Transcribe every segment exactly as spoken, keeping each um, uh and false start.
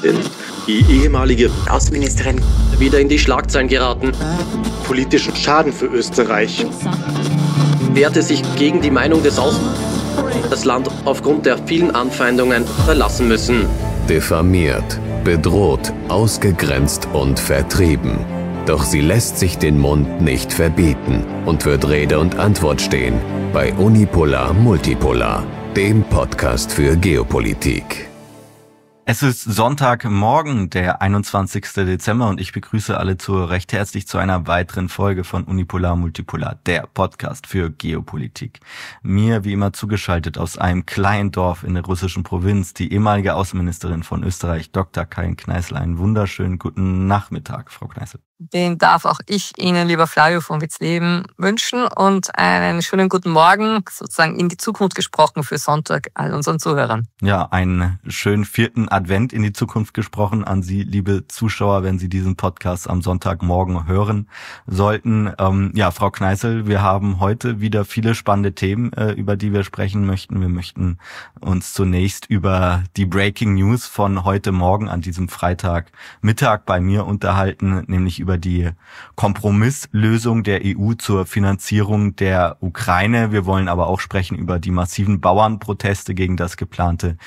Präsidentin, die ehemalige Außenministerin, wieder in die Schlagzeilen geraten, politischen Schaden für Österreich, wehrte sich gegen die Meinung des Aus, das Land aufgrund der vielen Anfeindungen verlassen müssen. Diffamiert, bedroht, ausgegrenzt und vertrieben. Doch sie lässt sich den Mund nicht verbieten und wird Rede und Antwort stehen bei Unipolar Multipolar, dem Podcast für Geopolitik. Es ist Sonntagmorgen, der einundzwanzigster Dezember, und ich begrüße alle zu recht herzlich zu einer weiteren Folge von Unipolar Multipolar, der Podcast für Geopolitik. Mir wie immer zugeschaltet aus einem kleinen Dorf in der russischen Provinz die ehemalige Außenministerin von Österreich, Doktor Karin Kneißl. Einen wunderschönen guten Nachmittag, Frau Kneißl. Den darf auch ich Ihnen, lieber Flavio von Witzleben, wünschen und einen schönen guten Morgen, sozusagen in die Zukunft gesprochen für Sonntag all unseren Zuhörern. Ja, einen schönen vierten Advent in die Zukunft gesprochen an Sie, liebe Zuschauer, wenn Sie diesen Podcast am Sonntagmorgen hören sollten. Ähm, ja, Frau Kneißl, wir haben heute wieder viele spannende Themen, äh, über die wir sprechen möchten. Wir möchten uns zunächst über die Breaking News von heute Morgen an diesem Freitagmittag bei mir unterhalten, nämlich über die Kompromisslösung der E U zur Finanzierung der Ukraine. Wir wollen aber auch sprechen über die massiven Bauernproteste gegen das geplante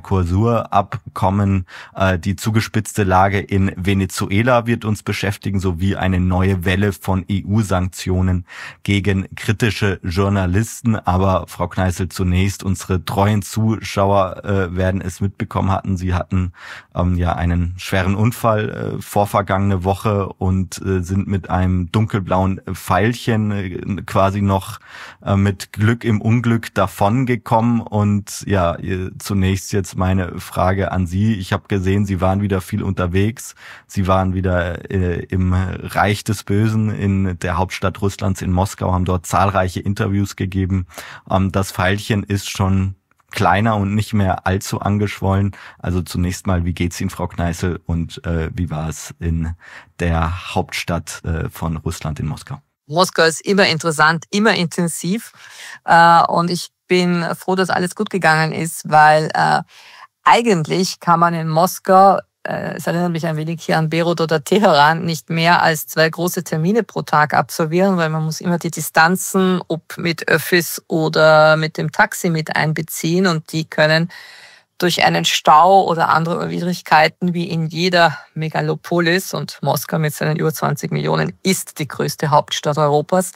Mercosur-Abkommen. Die zugespitzte Lage in Venezuela wird uns beschäftigen, sowie eine neue Welle von E U-Sanktionen gegen kritische Journalisten. Aber Frau Kneißl, zunächst, unsere treuen Zuschauer äh, werden es mitbekommen hatten. Sie hatten ähm, ja einen schweren Unfall äh, vorvergangene Woche und äh, sind mit einem dunkelblauen Pfeilchen äh, quasi noch äh, mit Glück im Unglück davongekommen. Und ja, äh, zunächst jetzt meine Frage an Sie. Ich habe gesehen, Sie waren wieder viel unterwegs. Sie waren wieder äh, im Reich des Bösen in der Hauptstadt Russlands, in Moskau, haben dort zahlreiche Interviews gegeben. Ähm, das Pfeilchen ist schon kleiner und nicht mehr allzu angeschwollen. Also zunächst mal, wie geht's Ihnen, Frau Kneißl, und äh, wie war es in der Hauptstadt äh, von Russland, in Moskau? Moskau ist immer interessant, immer intensiv, äh, und ich bin froh, dass alles gut gegangen ist, weil äh, eigentlich kann man in Moskau, äh, es erinnert mich ein wenig hier an Beirut oder Teheran, nicht mehr als zwei große Termine pro Tag absolvieren, weil man muss immer die Distanzen, ob mit Öffis oder mit dem Taxi mit einbeziehen, und die können durch einen Stau oder andere Widrigkeiten wie in jeder Megalopolis, und Moskau mit seinen über zwanzig Millionen ist die größte Hauptstadt Europas.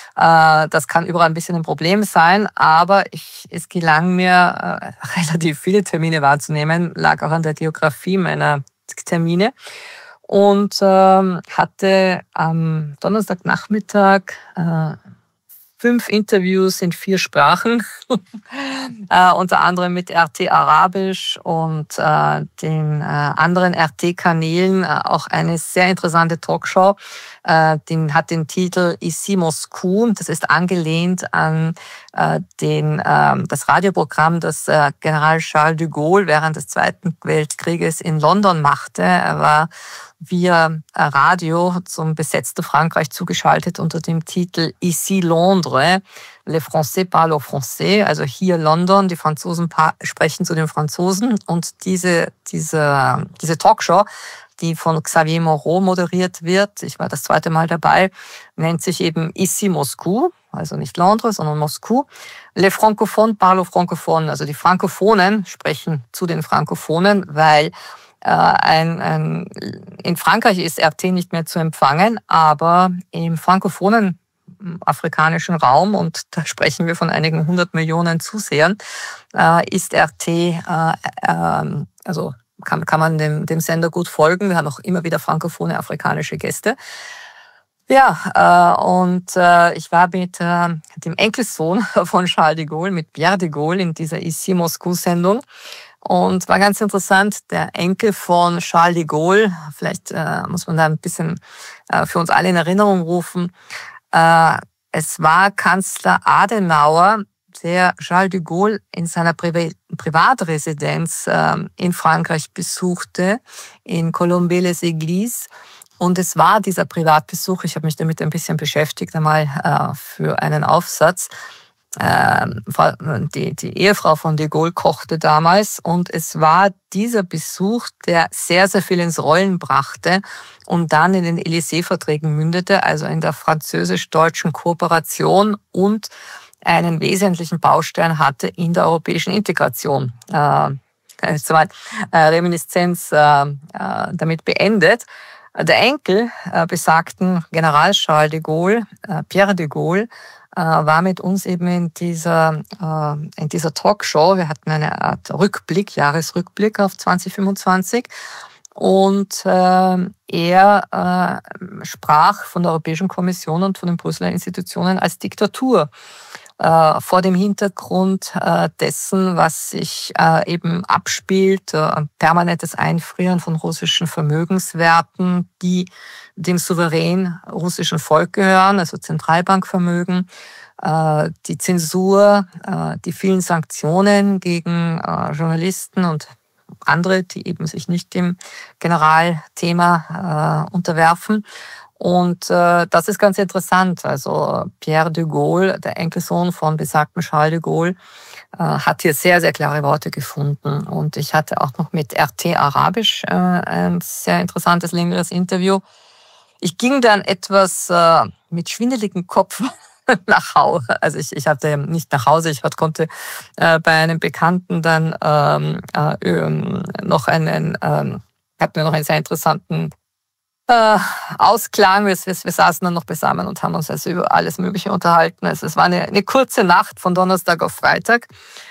Das kann überall ein bisschen ein Problem sein, aber ich, es gelang mir, relativ viele Termine wahrzunehmen, lag auch an der Geografie meiner Termine, und ähm, hatte am Donnerstagnachmittag äh, fünf Interviews in vier Sprachen, äh, unter anderem mit R T Arabisch und äh, den äh, anderen R T-Kanälen, äh, auch eine sehr interessante Talkshow, äh, die hat den Titel Ici Moscou. Das ist angelehnt an äh, den, äh, das Radioprogramm, das äh, General Charles de Gaulle während des Zweiten Weltkrieges in London machte. Er war via Radio zum besetzten Frankreich zugeschaltet unter dem Titel Ici Londres, les Français parlent au Français, also hier London, die Franzosen sprechen zu den Franzosen. Und diese, diese, diese Talkshow, die von Xavier Moreau moderiert wird, ich war das zweite Mal dabei, nennt sich eben Ici Moscou, also nicht Londres, sondern Moscou. Les Francophones parlent au Francophone, also die Frankophonen sprechen zu den Frankophonen, weil Ein, ein, in Frankreich ist R T nicht mehr zu empfangen, aber im frankophonen afrikanischen Raum, und da sprechen wir von einigen hundert Millionen Zusehern, äh, ist R T, äh, äh, also kann, kann man dem, dem Sender gut folgen. Wir haben auch immer wieder frankophone afrikanische Gäste. Ja, äh, und äh, ich war mit äh, dem Enkelsohn von Charles de Gaulle, mit Pierre de Gaulle, in dieser Ici Moscou-Sendung. Und war ganz interessant, der Enkel von Charles de Gaulle, vielleicht äh, muss man da ein bisschen äh, für uns alle in Erinnerung rufen, äh, es war Kanzler Adenauer, der Charles de Gaulle in seiner Pri- Privatresidenz äh, in Frankreich besuchte, in Colombey-les-Églises. Und es war dieser Privatbesuch, ich habe mich damit ein bisschen beschäftigt, einmal äh, für einen Aufsatz, äh, die, die Ehefrau von de Gaulle kochte damals. Und es war dieser Besuch, der sehr, sehr viel ins Rollen brachte und dann in den Élysée-Verträgen mündete, also in der französisch-deutschen Kooperation und einen wesentlichen Baustein hatte in der europäischen Integration. Äh, soweit äh, Reminiszenz äh, äh, damit beendet. Der Enkel äh, besagten General Charles de Gaulle, äh, Pierre de Gaulle, äh, war mit uns eben in dieser äh, in dieser Talkshow. Wir hatten eine Art Rückblick, Jahresrückblick auf zwanzig fünfundzwanzig. Und äh, er äh, sprach von der Europäischen Kommission und von den Brüsseler Institutionen als Diktatur. Äh, vor dem Hintergrund äh, dessen, was sich äh, eben abspielt, äh, ein permanentes Einfrieren von russischen Vermögenswerten, die dem souverän russischen Volk gehören, also Zentralbankvermögen, äh, die Zensur, äh, die vielen Sanktionen gegen äh, Journalisten und andere, die eben sich nicht dem Generalthema äh, unterwerfen. Und äh, das ist ganz interessant. Also Pierre de Gaulle, der Enkelsohn von besagten Charles de Gaulle, äh, hat hier sehr, sehr klare Worte gefunden. Und ich hatte auch noch mit R T Arabisch äh, ein sehr interessantes, längeres Interview. Ich ging dann etwas äh, mit schwindeligem Kopf nach Hause. Also ich, ich hatte nicht nach Hause, ich konnte äh, bei einem Bekannten dann ähm, äh, noch einen, ähm, hatten wir noch einen sehr interessanten Äh, Ausklang. Wir, wir, wir saßen dann noch beisammen und haben uns also über alles Mögliche unterhalten. Also es war eine, eine kurze Nacht von Donnerstag auf Freitag.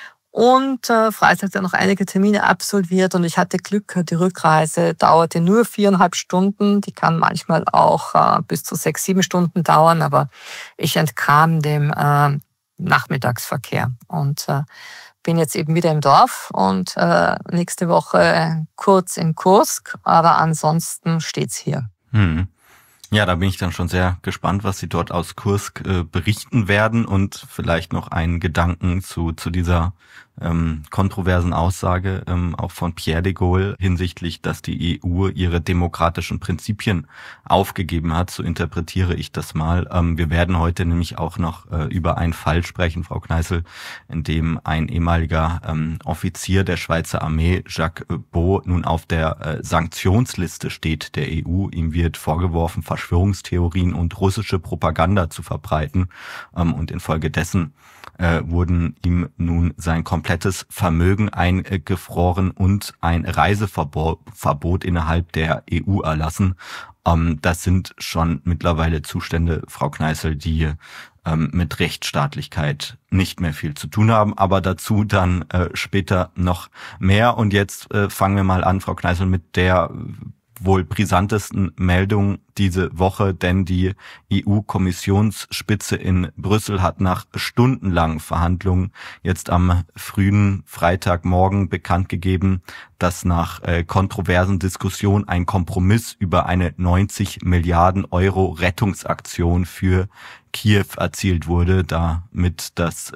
Und äh, Freitag dann noch einige Termine absolviert und ich hatte Glück, die Rückreise dauerte nur viereinhalb Stunden. Die kann manchmal auch äh, bis zu sechs, sieben Stunden dauern, aber ich entkam dem äh, Nachmittagsverkehr und äh, bin jetzt eben wieder im Dorf und äh, nächste Woche kurz in Kursk, aber ansonsten steht's hier. Hm. Ja, da bin ich dann schon sehr gespannt, was Sie dort aus Kursk äh, berichten werden und vielleicht noch einen Gedanken zu zu dieser ähm, kontroversen Aussage ähm, auch von Pierre de Gaulle hinsichtlich, dass die E U ihre demokratischen Prinzipien aufgegeben hat. So interpretiere ich das mal. Ähm, wir werden heute nämlich auch noch äh, über einen Fall sprechen, Frau Kneißl, in dem ein ehemaliger ähm, Offizier der Schweizer Armee, Jacques Beau, nun auf der äh, Sanktionsliste steht der E U. Ihm wird vorgeworfen, Verschwörungstheorien und russische Propaganda zu verbreiten. Ähm, und infolgedessen äh, wurden ihm nun sein komplettes Vermögen eingefroren und ein Reiseverbot Verbot innerhalb der E U erlassen. Ähm, das sind schon mittlerweile Zustände, Frau Kneißl, die ähm, mit Rechtsstaatlichkeit nicht mehr viel zu tun haben, aber dazu dann äh, später noch mehr. Und jetzt äh, fangen wir mal an, Frau Kneißl, mit der wohl brisantesten Meldung diese Woche, denn die E U-Kommissionsspitze in Brüssel hat nach stundenlangen Verhandlungen jetzt am frühen Freitagmorgen bekannt gegeben, dass nach äh, kontroversen Diskussionen ein Kompromiss über eine neunzig Milliarden Euro Rettungsaktion für Kiew erzielt wurde, damit das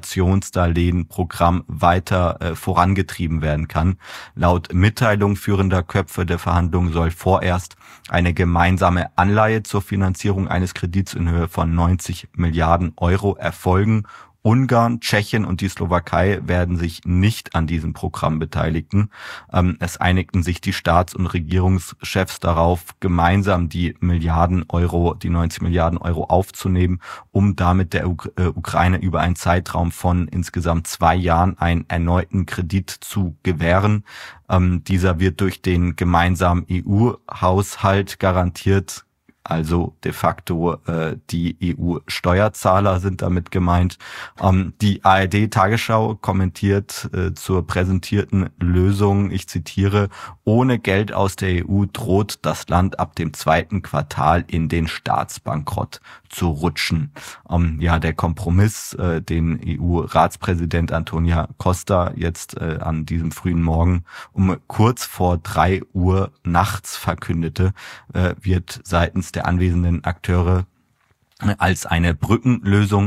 Reparationsdarlehenprogramm weiter äh, vorangetrieben werden kann. Laut Mitteilung führender Köpfe der Verhandlungen soll vorerst eine gemeinsame Anleihe zur Finanzierung eines Kredits in Höhe von neunzig Milliarden Euro erfolgen. Ungarn, Tschechien und die Slowakei werden sich nicht an diesem Programm beteiligen. Es einigten sich die Staats- und Regierungschefs darauf, gemeinsam die Milliarden Euro, die neunzig Milliarden Euro aufzunehmen, um damit der Ukraine über einen Zeitraum von insgesamt zwei Jahren einen erneuten Kredit zu gewähren. Dieser wird durch den gemeinsamen E U-Haushalt garantiert. Also de facto äh, die E U-Steuerzahler sind damit gemeint. Ähm, die A R D-Tagesschau kommentiert äh, zur präsentierten Lösung, ich zitiere, ohne Geld aus der E U droht das Land ab dem zweiten Quartal in den Staatsbankrott zu rutschen. Ähm, ja, der Kompromiss, äh, den E U-Ratspräsident Antonio Costa jetzt äh, an diesem frühen Morgen um kurz vor drei Uhr nachts verkündete, äh, wird seitens der anwesenden Akteure als eine Brückenlösung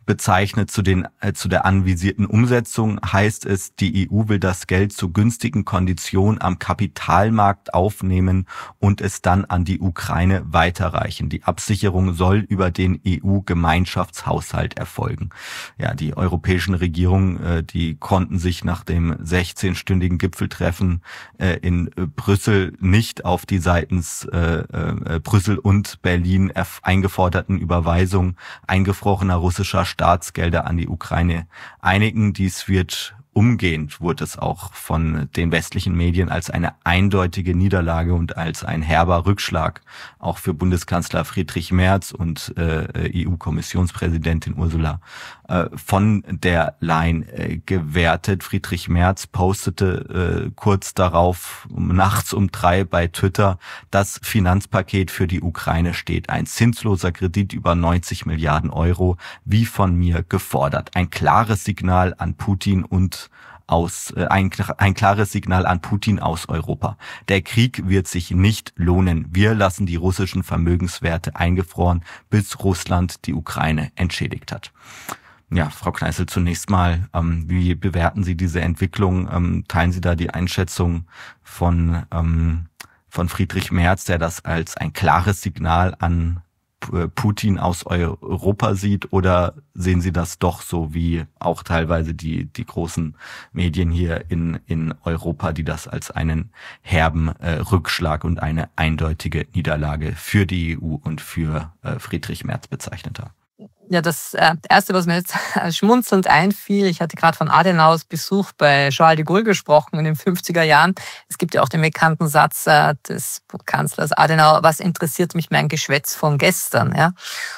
bezeichnet. Zu den äh, zu der anvisierten Umsetzung heißt es, die E U will das Geld zu günstigen Konditionen am Kapitalmarkt aufnehmen und es dann an die Ukraine weiterreichen. Die Absicherung soll über den E U-Gemeinschaftshaushalt erfolgen. Ja, die europäischen Regierungen, äh, die konnten sich nach dem sechzehnstündigen Gipfeltreffen äh, in äh, Brüssel nicht auf die seitens äh, äh, Brüssel und Berlin eingeforderten Überweisungen eingefrorener russischer Staatsgelder an die Ukraine einigen. Dies wird umgehend, wurde es auch von den westlichen Medien als eine eindeutige Niederlage und als ein herber Rückschlag auch für Bundeskanzler Friedrich Merz und äh, E U-Kommissionspräsidentin Ursula äh, von der Leyen äh, gewertet. Friedrich Merz postete äh, kurz darauf um, nachts um drei bei Twitter: Das Finanzpaket für die Ukraine steht. Ein zinsloser Kredit über neunzig Milliarden Euro, wie von mir gefordert. Ein klares Signal an Putin und aus äh, ein, ein klares Signal an Putin aus Europa. Der Krieg wird sich nicht lohnen. Wir lassen die russischen Vermögenswerte eingefroren, bis Russland die Ukraine entschädigt hat. Ja, Frau Kneißl, zunächst mal, ähm, wie bewerten Sie diese Entwicklung? Ähm, teilen Sie da die Einschätzung von ähm, von Friedrich Merz, der das als ein klares Signal an Putin aus Europa sieht, oder sehen Sie das doch so wie auch teilweise die die großen Medien hier in in Europa, die das als einen herben äh, Rückschlag und eine eindeutige Niederlage für die E U und für äh, Friedrich Merz bezeichnet haben? Ja, das äh, Erste, was mir jetzt schmunzelnd einfiel, ich hatte gerade von Adenauers Besuch bei Charles de Gaulle gesprochen in den fünfziger Jahren. Es gibt ja auch den bekannten Satz äh, des Kanzlers Adenauer: Was interessiert mich mein Geschwätz von gestern? Ja?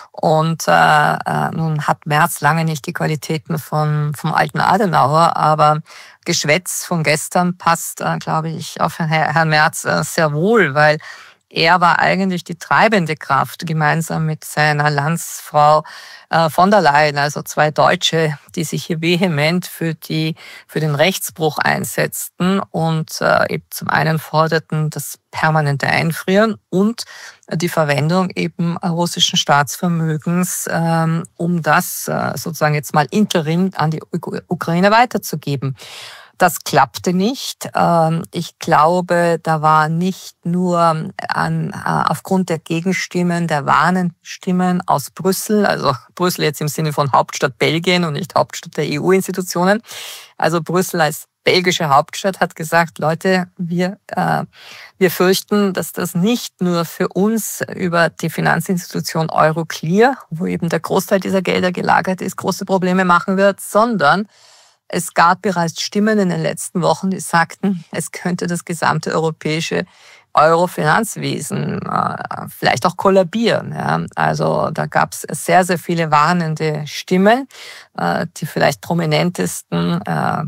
Und äh, äh, nun hat Merz lange nicht die Qualitäten von vom alten Adenauer, aber Geschwätz von gestern passt, äh, glaube ich, auf Herrn, Herrn Merz äh, sehr wohl, weil er war eigentlich die treibende Kraft, gemeinsam mit seiner Landsfrau äh, von der Leyen, also zwei Deutsche, die sich hier vehement für die für den Rechtsbruch einsetzten und äh, eben zum einen forderten das permanente Einfrieren und die Verwendung eben russischen Staatsvermögens, ähm, um das äh, sozusagen jetzt mal interim an die Ukraine weiterzugeben. Das klappte nicht. Ich glaube, da war nicht nur an, aufgrund der Gegenstimmen, der warnenden Stimmen aus Brüssel, also Brüssel jetzt im Sinne von Hauptstadt Belgien und nicht Hauptstadt der E U-Institutionen. Also Brüssel als belgische Hauptstadt hat gesagt: Leute, wir, äh, wir fürchten, dass das nicht nur für uns über die Finanzinstitution Euroclear, wo eben der Großteil dieser Gelder gelagert ist, große Probleme machen wird, sondern es gab bereits Stimmen in den letzten Wochen, die sagten, es könnte das gesamte europäische Euro-Finanzwesen äh, vielleicht auch kollabieren. Ja. Also da gab es sehr, sehr viele warnende Stimmen. Äh, die vielleicht prominentesten, äh,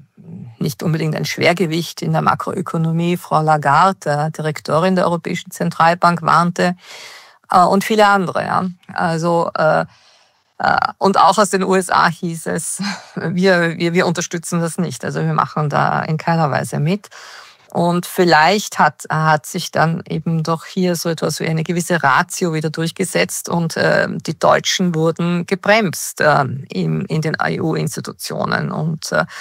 nicht unbedingt ein Schwergewicht in der Makroökonomie, Frau Lagarde, äh, Direktorin der Europäischen Zentralbank, warnte, äh, und viele andere. Ja. Also äh, Und auch aus den U S A hieß es, wir, wir, wir unterstützen das nicht. Also wir machen da in keiner Weise mit. Und vielleicht hat, hat sich dann eben doch hier so etwas wie eine gewisse Ratio wieder durchgesetzt und äh, die Deutschen wurden gebremst äh, in, in den E U-Institutionen. Und äh,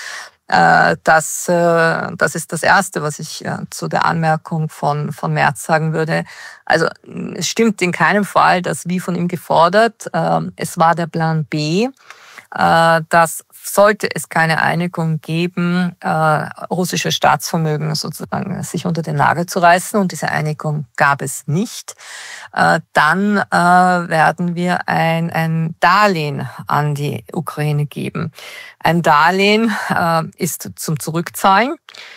Das, das ist das Erste, was ich zu der Anmerkung von, von Merz sagen würde. Also es stimmt in keinem Fall, dass wie von ihm gefordert, es war der Plan B, dass sollte es keine Einigung geben, russische Staatsvermögen sozusagen sich unter den Nagel zu reißen, und diese Einigung gab es nicht, dann werden wir ein, ein Darlehen an die Ukraine geben. Ein Darlehen ist zum Zurückzahlen.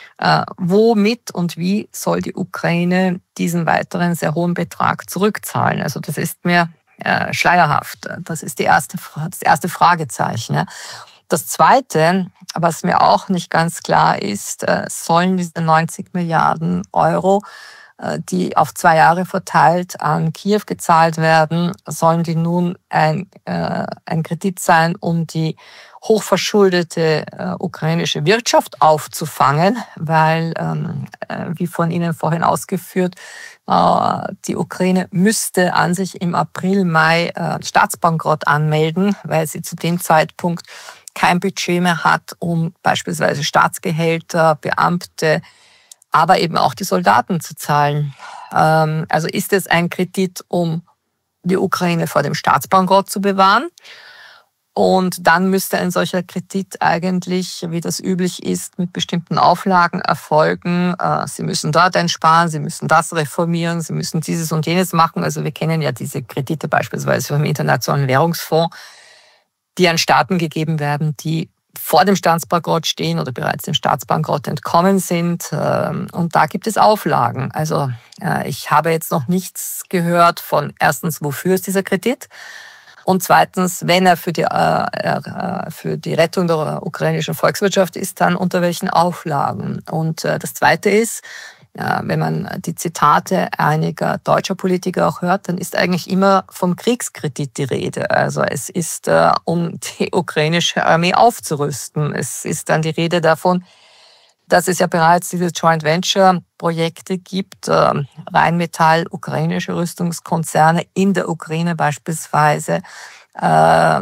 Womit und wie soll die Ukraine diesen weiteren sehr hohen Betrag zurückzahlen? Also das ist mir schleierhaft. Das ist die erste, das erste Fragezeichen. Das Zweite, was mir auch nicht ganz klar ist, sollen diese neunzig Milliarden Euro die auf zwei Jahre verteilt an Kiew gezahlt werden, sollen die nun ein, äh, ein Kredit sein, um die hochverschuldete äh, ukrainische Wirtschaft aufzufangen, weil, ähm, äh, wie von Ihnen vorhin ausgeführt, äh, die Ukraine müsste an sich im April, Mai äh, Staatsbankrott anmelden, weil sie zu dem Zeitpunkt kein Budget mehr hat, um beispielsweise Staatsgehälter, Beamte, aber eben auch die Soldaten zu zahlen. Ähm, also ist es ein Kredit, um die Ukraine vor dem Staatsbankrott zu bewahren? Und dann müsste ein solcher Kredit eigentlich, wie das üblich ist, mit bestimmten Auflagen erfolgen. Sie müssen dort einsparen, Sie müssen das reformieren, Sie müssen dieses und jenes machen. Also wir kennen ja diese Kredite beispielsweise vom Internationalen Währungsfonds, die an Staaten gegeben werden, die vor dem Staatsbankrott stehen oder bereits dem Staatsbankrott entkommen sind. Und da gibt es Auflagen. Also ich habe jetzt noch nichts gehört von erstens, wofür ist dieser Kredit? Und zweitens, wenn er für die, äh, für die Rettung der ukrainischen Volkswirtschaft ist, dann unter welchen Auflagen. Und äh, das Zweite ist, äh, wenn man die Zitate einiger deutscher Politiker auch hört, dann ist eigentlich immer vom Kriegskredit die Rede. Also es ist, äh, um die ukrainische Armee aufzurüsten. Es ist dann die Rede davon, dass es ja bereits diese Joint Venture Projekte gibt, äh, Rheinmetall, ukrainische Rüstungskonzerne in der Ukraine beispielsweise äh,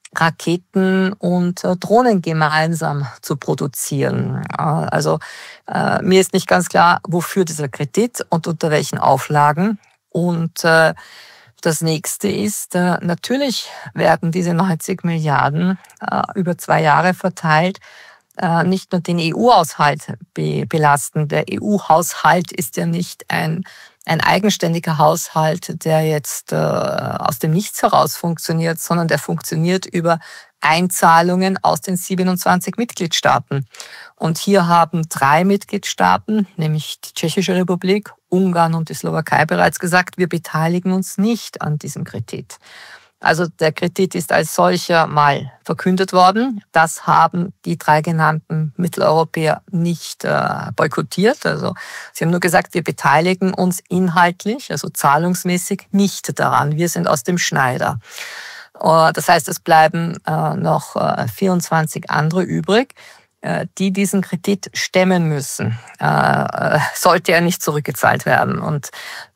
Raketen und äh, Drohnen gemeinsam zu produzieren. Äh, also äh, mir ist nicht ganz klar, wofür dieser Kredit und unter welchen Auflagen. Und äh, das nächste ist, äh, natürlich werden diese neunzig Milliarden äh, über zwei Jahre verteilt nicht nur den E U-Haushalt belasten. Der E U-Haushalt ist ja nicht ein, ein eigenständiger Haushalt, der jetzt äh, aus dem Nichts heraus funktioniert, sondern der funktioniert über Einzahlungen aus den siebenundzwanzig Mitgliedstaaten. Und hier haben drei Mitgliedstaaten, nämlich die Tschechische Republik, Ungarn und die Slowakei, bereits gesagt, wir beteiligen uns nicht an diesem Kredit. Also der Kredit ist als solcher mal verkündet worden. Das haben die drei genannten Mitteleuropäer nicht äh, boykottiert. Also sie haben nur gesagt, wir beteiligen uns inhaltlich, also zahlungsmäßig nicht daran. Wir sind aus dem Schneider. Uh, das heißt, es bleiben äh, noch äh, vierundzwanzig andere übrig, äh, die diesen Kredit stemmen müssen. Äh, sollte er nicht zurückgezahlt werden. Und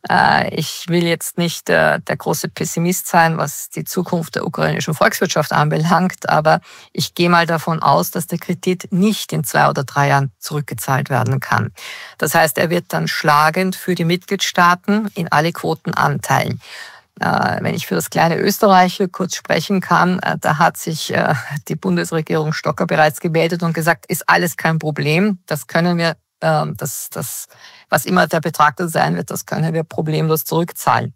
ich will jetzt nicht der große Pessimist sein, was die Zukunft der ukrainischen Volkswirtschaft anbelangt, aber ich gehe mal davon aus, dass der Kredit nicht in zwei oder drei Jahren zurückgezahlt werden kann. Das heißt, er wird dann schlagend für die Mitgliedstaaten in alle Quoten anteilen. Wenn ich für das kleine Österreich kurz sprechen kann, da hat sich die Bundesregierung Stocker bereits gemeldet und gesagt, ist alles kein Problem, das können wir Das, das, was immer der Betrag da sein wird, das können wir problemlos zurückzahlen.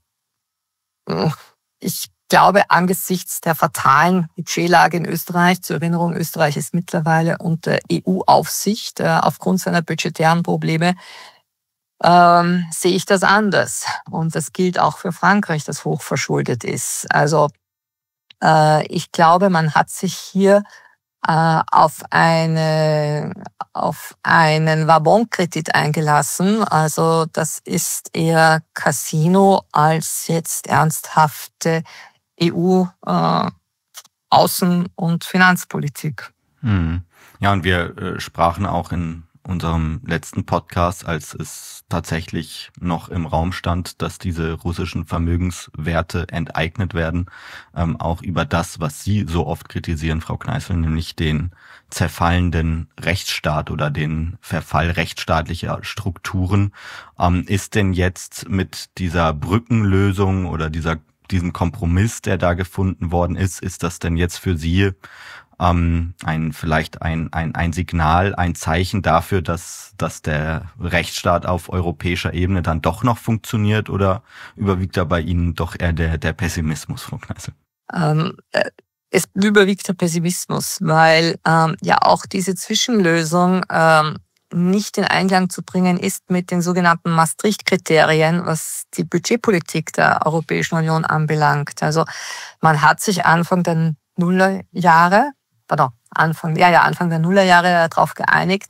Ich glaube, angesichts der fatalen Budgetlage in Österreich, zur Erinnerung, Österreich ist mittlerweile unter E U-Aufsicht äh, aufgrund seiner budgetären Probleme, ähm, sehe ich das anders. Und das gilt auch für Frankreich, das hochverschuldet ist. Also äh, ich glaube, man hat sich hier auf eine auf einen Wabon-Kredit eingelassen. Also das ist eher Casino als jetzt ernsthafte E U-Außen- und Finanzpolitik. Hm. Ja, und wir äh, sprachen auch in unserem letzten Podcast, als es tatsächlich noch im Raum stand, dass diese russischen Vermögenswerte enteignet werden, ähm, auch über das, was Sie so oft kritisieren, Frau Kneißl, nämlich den zerfallenden Rechtsstaat oder den Verfall rechtsstaatlicher Strukturen. Ähm, ist denn jetzt mit dieser Brückenlösung oder dieser diesem Kompromiss, der da gefunden worden ist, ist das denn jetzt für Sie Ähm, ein vielleicht ein, ein ein Signal, ein Zeichen dafür, dass dass der Rechtsstaat auf europäischer Ebene dann doch noch funktioniert, oder überwiegt da bei Ihnen doch eher der der Pessimismus, Frau Kneißl? Ähm, es überwiegt der Pessimismus, weil ähm, ja auch diese Zwischenlösung ähm, nicht in Einklang zu bringen ist mit den sogenannten Maastricht-Kriterien, was die Budgetpolitik der Europäischen Union anbelangt. Also man hat sich Anfang der Nullerjahre Pardon, Anfang, ja, ja, Anfang der Nullerjahre darauf geeinigt,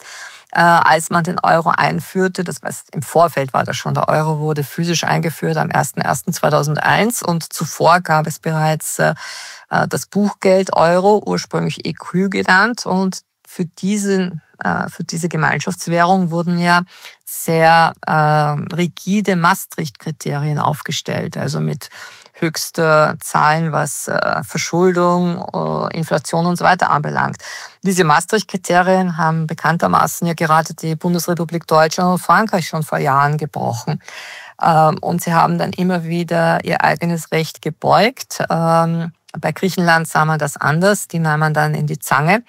äh, als man den Euro einführte. Das heißt, im Vorfeld war das schon, der Euro wurde physisch eingeführt am erster erster zweitausendeins und zuvor gab es bereits äh, das Buchgeld Euro, ursprünglich E Q genannt, und für diesen für diese Gemeinschaftswährung wurden ja sehr äh, rigide Maastricht-Kriterien aufgestellt, also mit höchste Zahlen, was äh, Verschuldung, äh, Inflation und so weiter anbelangt. Diese Maastricht-Kriterien haben bekanntermaßen ja gerade die Bundesrepublik Deutschland und Frankreich schon vor Jahren gebrochen. Ähm, und sie haben dann immer wieder ihr eigenes Recht gebeugt. Ähm, bei Griechenland sah man das anders, die nahm man dann in die Zange.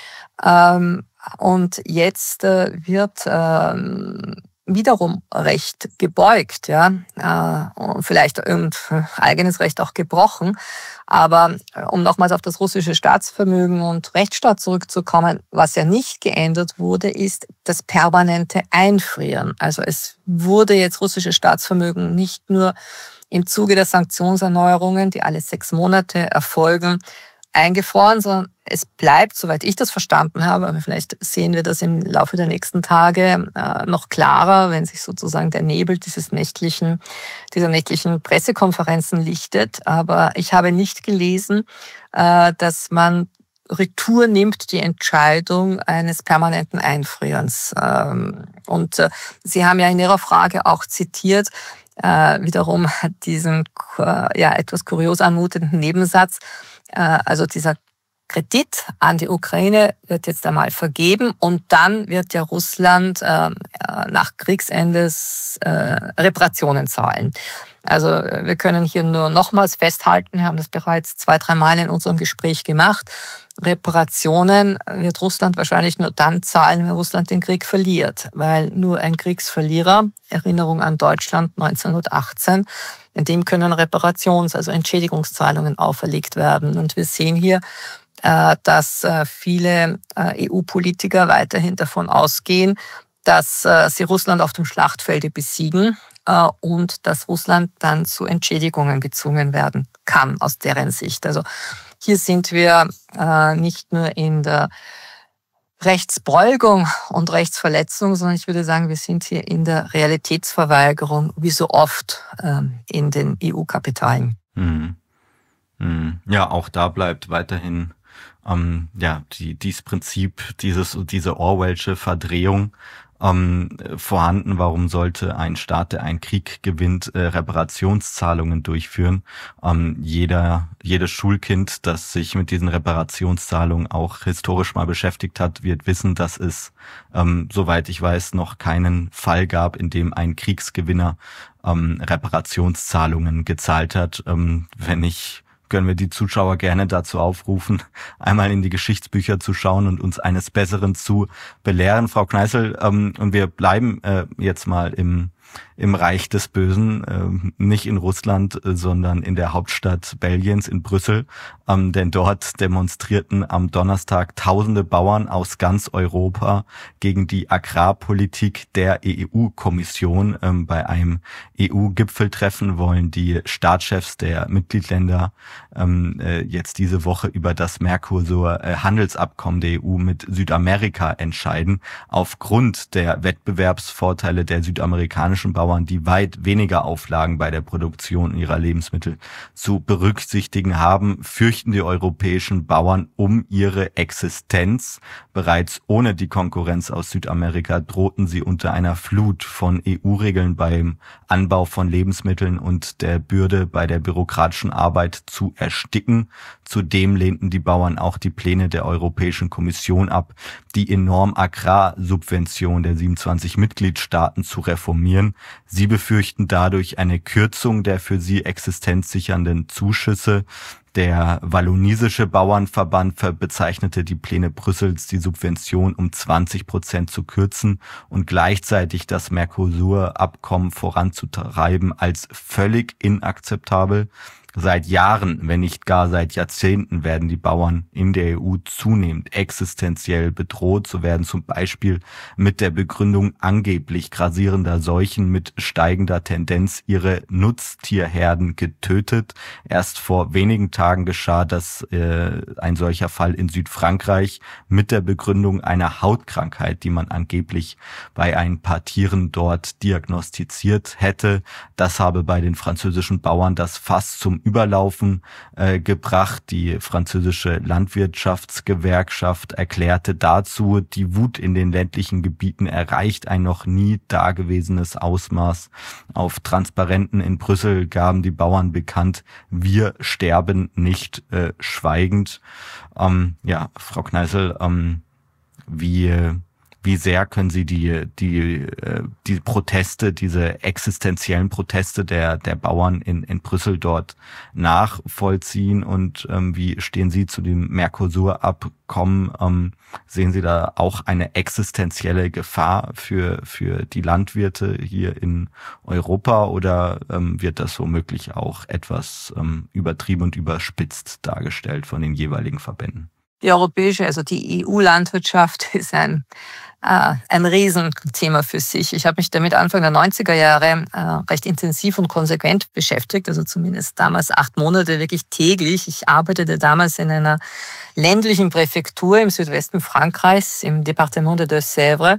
Ähm, Und jetzt äh, wird äh, wiederum Recht gebeugt, ja, äh, und vielleicht irgendein eigenes Recht auch gebrochen. Aber äh, um nochmals auf das russische Staatsvermögen und Rechtsstaat zurückzukommen, was ja nicht geändert wurde, ist das permanente Einfrieren. Also es wurde jetzt russisches Staatsvermögen nicht nur im Zuge der Sanktionserneuerungen, die alle sechs Monate erfolgen, eingefroren, sondern es bleibt, soweit ich das verstanden habe, aber vielleicht sehen wir das im Laufe der nächsten Tage äh, noch klarer, wenn sich sozusagen der Nebel dieses nächtlichen, dieser nächtlichen Pressekonferenzen lichtet. Aber ich habe nicht gelesen, äh, dass man retour nimmt die Entscheidung eines permanenten Einfrierens. Ähm, und äh, Sie haben ja in Ihrer Frage auch zitiert, äh, wiederum diesen äh, ja etwas kurios anmutenden Nebensatz, also dieser Kredit an die Ukraine wird jetzt einmal vergeben und dann wird ja Russland nach Kriegsende Reparationen zahlen. Also wir können hier nur nochmals festhalten, wir haben das bereits zwei, drei Mal in unserem Gespräch gemacht. Reparationen wird Russland wahrscheinlich nur dann zahlen, wenn Russland den Krieg verliert, weil nur ein Kriegsverlierer, Erinnerung an Deutschland neunzehnhundertachtzehn, in dem können Reparations-, also Entschädigungszahlungen auferlegt werden. Und wir sehen hier, dass viele E U-Politiker weiterhin davon ausgehen, dass sie Russland auf dem Schlachtfelde besiegen und dass Russland dann zu Entschädigungen gezwungen werden kann, aus deren Sicht. Also hier sind wir nicht nur in der Rechtsbeugung und Rechtsverletzung, sondern ich würde sagen, wir sind hier in der Realitätsverweigerung, wie so oft ähm, in den E U-Kapitalen. Hm. Hm. Ja, auch da bleibt weiterhin ähm, ja die, dieses Prinzip, dieses diese Orwellsche Verdrehung ähm, vorhanden. Warum sollte ein Staat, der einen Krieg gewinnt, äh, Reparationszahlungen durchführen? Ähm, jeder, jedes Schulkind, das sich mit diesen Reparationszahlungen auch historisch mal beschäftigt hat, wird wissen, dass es, ähm, soweit ich weiß, noch keinen Fall gab, in dem ein Kriegsgewinner ähm, Reparationszahlungen gezahlt hat. Ähm, wenn ich können wir die Zuschauer gerne dazu aufrufen, einmal in die Geschichtsbücher zu schauen und uns eines Besseren zu belehren. Frau Kneißl, ähm, und wir bleiben äh, jetzt mal im im Reich des Bösen, äh, nicht in Russland, äh, sondern in der Hauptstadt Belgiens, in Brüssel. Ähm, denn dort demonstrierten am Donnerstag tausende Bauern aus ganz Europa gegen die Agrarpolitik der E U-Kommission. Ähm, bei einem E U-Gipfeltreffen wollen die Staatschefs der Mitgliedsländer ähm, äh, jetzt diese Woche über das Mercosur-Handelsabkommen der E U mit Südamerika entscheiden, aufgrund der Wettbewerbsvorteile der südamerikanischen Bauern, die weit weniger Auflagen bei der Produktion ihrer Lebensmittel zu berücksichtigen haben, fürchten die europäischen Bauern um ihre Existenz. Bereits ohne die Konkurrenz aus Südamerika drohten sie unter einer Flut von E U-Regeln beim Anbau von Lebensmitteln und der Bürde bei der bürokratischen Arbeit zu ersticken. Zudem lehnten die Bauern auch die Pläne der Europäischen Kommission ab, die enorm Agrarsubvention der siebenundzwanzig Mitgliedstaaten zu reformieren. Sie befürchten dadurch eine Kürzung der für sie existenzsichernden Zuschüsse. Der wallonisische Bauernverband bezeichnete die Pläne Brüssels, die Subvention um zwanzig Prozent zu kürzen und gleichzeitig das Mercosur-Abkommen voranzutreiben, als völlig inakzeptabel. Seit Jahren, wenn nicht gar seit Jahrzehnten, werden die Bauern in der E U zunehmend existenziell bedroht. So werden zum Beispiel mit der Begründung angeblich grassierender Seuchen mit steigender Tendenz ihre Nutztierherden getötet. Erst vor wenigen Tagen geschah das äh, ein solcher Fall in Südfrankreich mit der Begründung einer Hautkrankheit, die man angeblich bei ein paar Tieren dort diagnostiziert hätte. Das habe bei den französischen Bauern das Fass zum Überlaufen äh, gebracht. Die französische Landwirtschaftsgewerkschaft erklärte dazu, die Wut in den ländlichen Gebieten erreicht ein noch nie dagewesenes Ausmaß. Auf Transparenten in Brüssel gaben die Bauern bekannt, wir sterben nicht äh, schweigend. Ähm, ja, Frau Kneißl, ähm, wie Wie sehr können Sie die die die Proteste, diese existenziellen Proteste der der Bauern in in Brüssel dort nachvollziehen und ähm, wie stehen Sie zu dem Mercosur-Abkommen? Ähm, sehen Sie da auch eine existenzielle Gefahr für für die Landwirte hier in Europa oder ähm, wird das womöglich auch etwas ähm, übertrieben und überspitzt dargestellt von den jeweiligen Verbänden? Die europäische, also die E U-Landwirtschaft ist ein, äh, ein Riesenthema für sich. Ich habe mich damit Anfang der neunziger Jahre äh, recht intensiv und konsequent beschäftigt, also zumindest damals acht Monate wirklich täglich. Ich arbeitete damals in einer ländlichen Präfektur im Südwesten Frankreichs, im Département de Deux-Sèvres.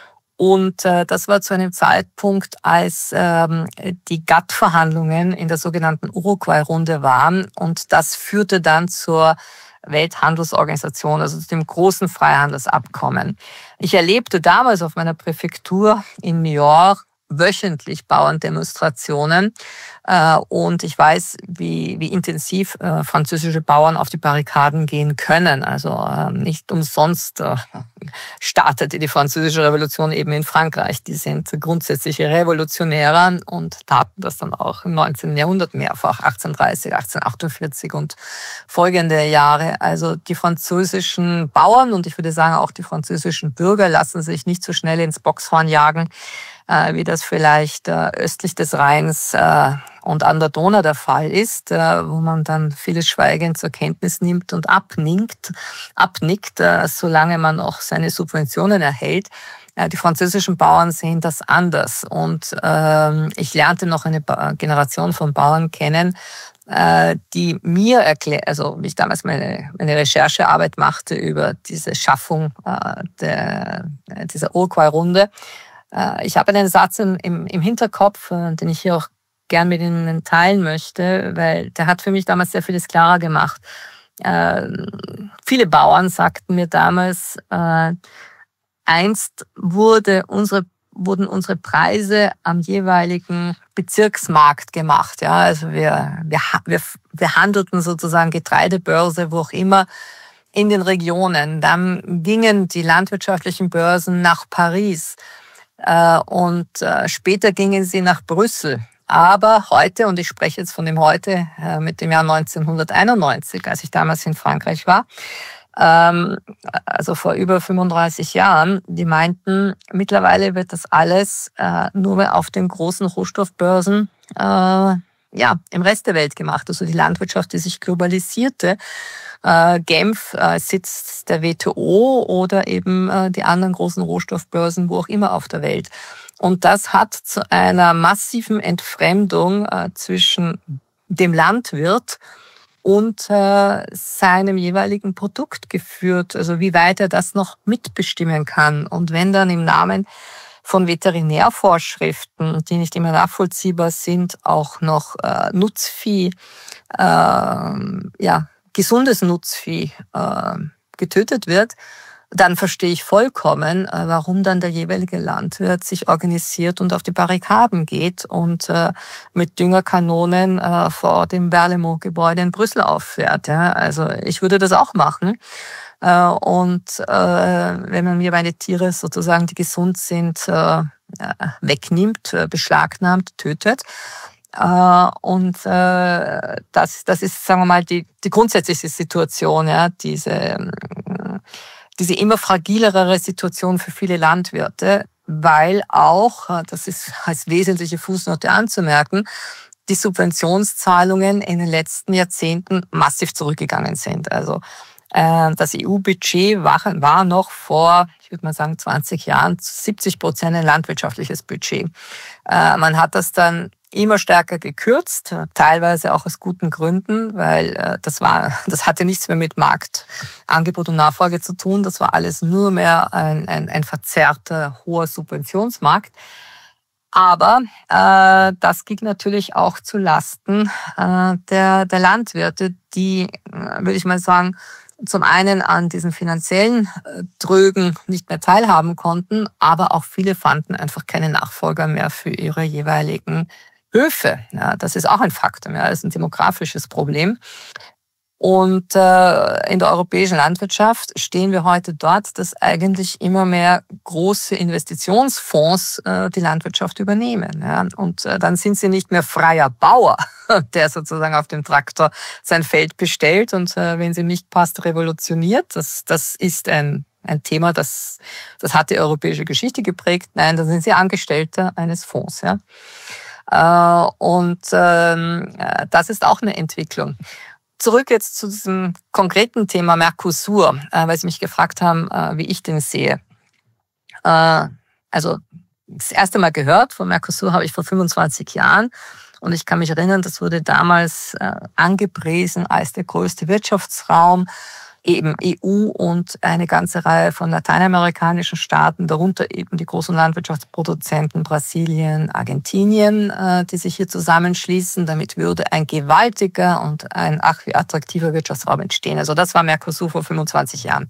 Und äh, das war zu einem Zeitpunkt, als ähm, die G A T T-Verhandlungen in der sogenannten Uruguay-Runde waren. Und das führte dann zur Welthandelsorganisation, also zu dem großen Freihandelsabkommen. Ich erlebte damals auf meiner Präfektur in Niort wöchentlich Bauerndemonstrationen äh, und ich weiß, wie, wie intensiv äh, französische Bauern auf die Barrikaden gehen können. Also äh, nicht umsonst äh, startete die französische Revolution eben in Frankreich. Die sind grundsätzlich Revolutionäre und taten das dann auch im neunzehnten Jahrhundert mehrfach, achtzehnhundertdreißig, achtzehnhundertachtundvierzig und folgende Jahre. Also die französischen Bauern und ich würde sagen auch die französischen Bürger lassen sich nicht so schnell ins Boxhorn jagen, wie das vielleicht östlich des Rheins und an der Donau der Fall ist, wo man dann vieles schweigend zur Kenntnis nimmt und abnickt, abnickt, solange man auch seine Subventionen erhält. Die französischen Bauern sehen das anders. Und ich lernte noch eine Generation von Bauern kennen, die mir erklärt, also wie ich damals meine, meine Recherchearbeit machte über diese Schaffung der, dieser Uruguay-Runde. Ich habe einen Satz im, im Hinterkopf, den ich hier auch gern mit Ihnen teilen möchte, weil der hat für mich damals sehr vieles klarer gemacht. Äh, viele Bauern sagten mir damals, äh, einst wurde unsere, wurden unsere Preise am jeweiligen Bezirksmarkt gemacht. Ja, also wir, wir, wir, wir handelten sozusagen Getreidebörse, wo auch immer, in den Regionen. Dann gingen die landwirtschaftlichen Börsen nach Paris. Und später gingen sie nach Brüssel. Aber heute, und ich spreche jetzt von dem heute mit dem Jahr neunzehnhunderteinundneunzig, als ich damals in Frankreich war, also vor über fünfunddreißig Jahren, die meinten, mittlerweile wird das alles nur mehr auf den großen Rohstoffbörsen ja, im Rest der Welt gemacht. Also die Landwirtschaft, die sich globalisierte, äh, Genf äh, Sitz der W T O oder eben äh, die anderen großen Rohstoffbörsen, wo auch immer auf der Welt. Und das hat zu einer massiven Entfremdung äh, zwischen dem Landwirt und äh, seinem jeweiligen Produkt geführt. Also wie weit er das noch mitbestimmen kann. Und wenn dann im Namen von Veterinärvorschriften, die nicht immer nachvollziehbar sind, auch noch äh, Nutzvieh, äh, ja, gesundes Nutzvieh äh, getötet wird, dann verstehe ich vollkommen, äh, warum dann der jeweilige Landwirt sich organisiert und auf die Barrikaden geht und äh, mit Düngerkanonen äh, vor dem Berlaymont-Gebäude in Brüssel auffährt. Ja? Also ich würde das auch machen. Und äh, wenn man mir meine Tiere sozusagen, die gesund sind, äh, wegnimmt, äh, beschlagnahmt, tötet. Äh, und äh, das, das ist, sagen wir mal, die, die grundsätzliche Situation, ja, diese, diese immer fragilere Situation für viele Landwirte, weil auch, das ist als wesentliche Fußnote anzumerken, die Subventionszahlungen in den letzten Jahrzehnten massiv zurückgegangen sind. Also das E U-Budget war, war noch vor, ich würde mal sagen, zwanzig Jahren siebzig Prozent ein landwirtschaftliches Budget. Man hat das dann immer stärker gekürzt, teilweise auch aus guten Gründen, weil das war, das hatte nichts mehr mit Markt, Angebot und Nachfrage zu tun. Das war alles nur mehr ein, ein, ein verzerrter, hoher Subventionsmarkt. Aber äh, das ging natürlich auch zu Lasten äh, der, der Landwirte, die, äh, würde ich mal sagen, zum einen an diesen finanziellen Trögen nicht mehr teilhaben konnten, aber auch viele fanden einfach keine Nachfolger mehr für ihre jeweiligen Höfe. Ja, das ist auch ein Faktum, ja, das ist ein demografisches Problem. Und äh, in der europäischen Landwirtschaft stehen wir heute dort, dass eigentlich immer mehr große Investitionsfonds äh, die Landwirtschaft übernehmen. Ja. Und äh, dann sind sie nicht mehr freier Bauer, der sozusagen auf dem Traktor sein Feld bestellt und äh, wenn es ihm nicht passt, revolutioniert. Das, das ist ein, ein Thema, das, das hat die europäische Geschichte geprägt. Nein, dann sind sie Angestellte eines Fonds. Ja. Äh, und äh, das ist auch eine Entwicklung. Zurück jetzt zu diesem konkreten Thema Mercosur, äh, weil Sie mich gefragt haben, äh, wie ich den sehe. Äh, also das erste Mal gehört von Mercosur habe ich vor fünfundzwanzig Jahren und ich kann mich erinnern, das wurde damals äh, angepriesen als der größte Wirtschaftsraum, eben E U und eine ganze Reihe von lateinamerikanischen Staaten, darunter eben die großen Landwirtschaftsproduzenten Brasilien, Argentinien, die sich hier zusammenschließen. Damit würde ein gewaltiger und ein ach wie attraktiver Wirtschaftsraum entstehen. Also das war Mercosur vor fünfundzwanzig Jahren.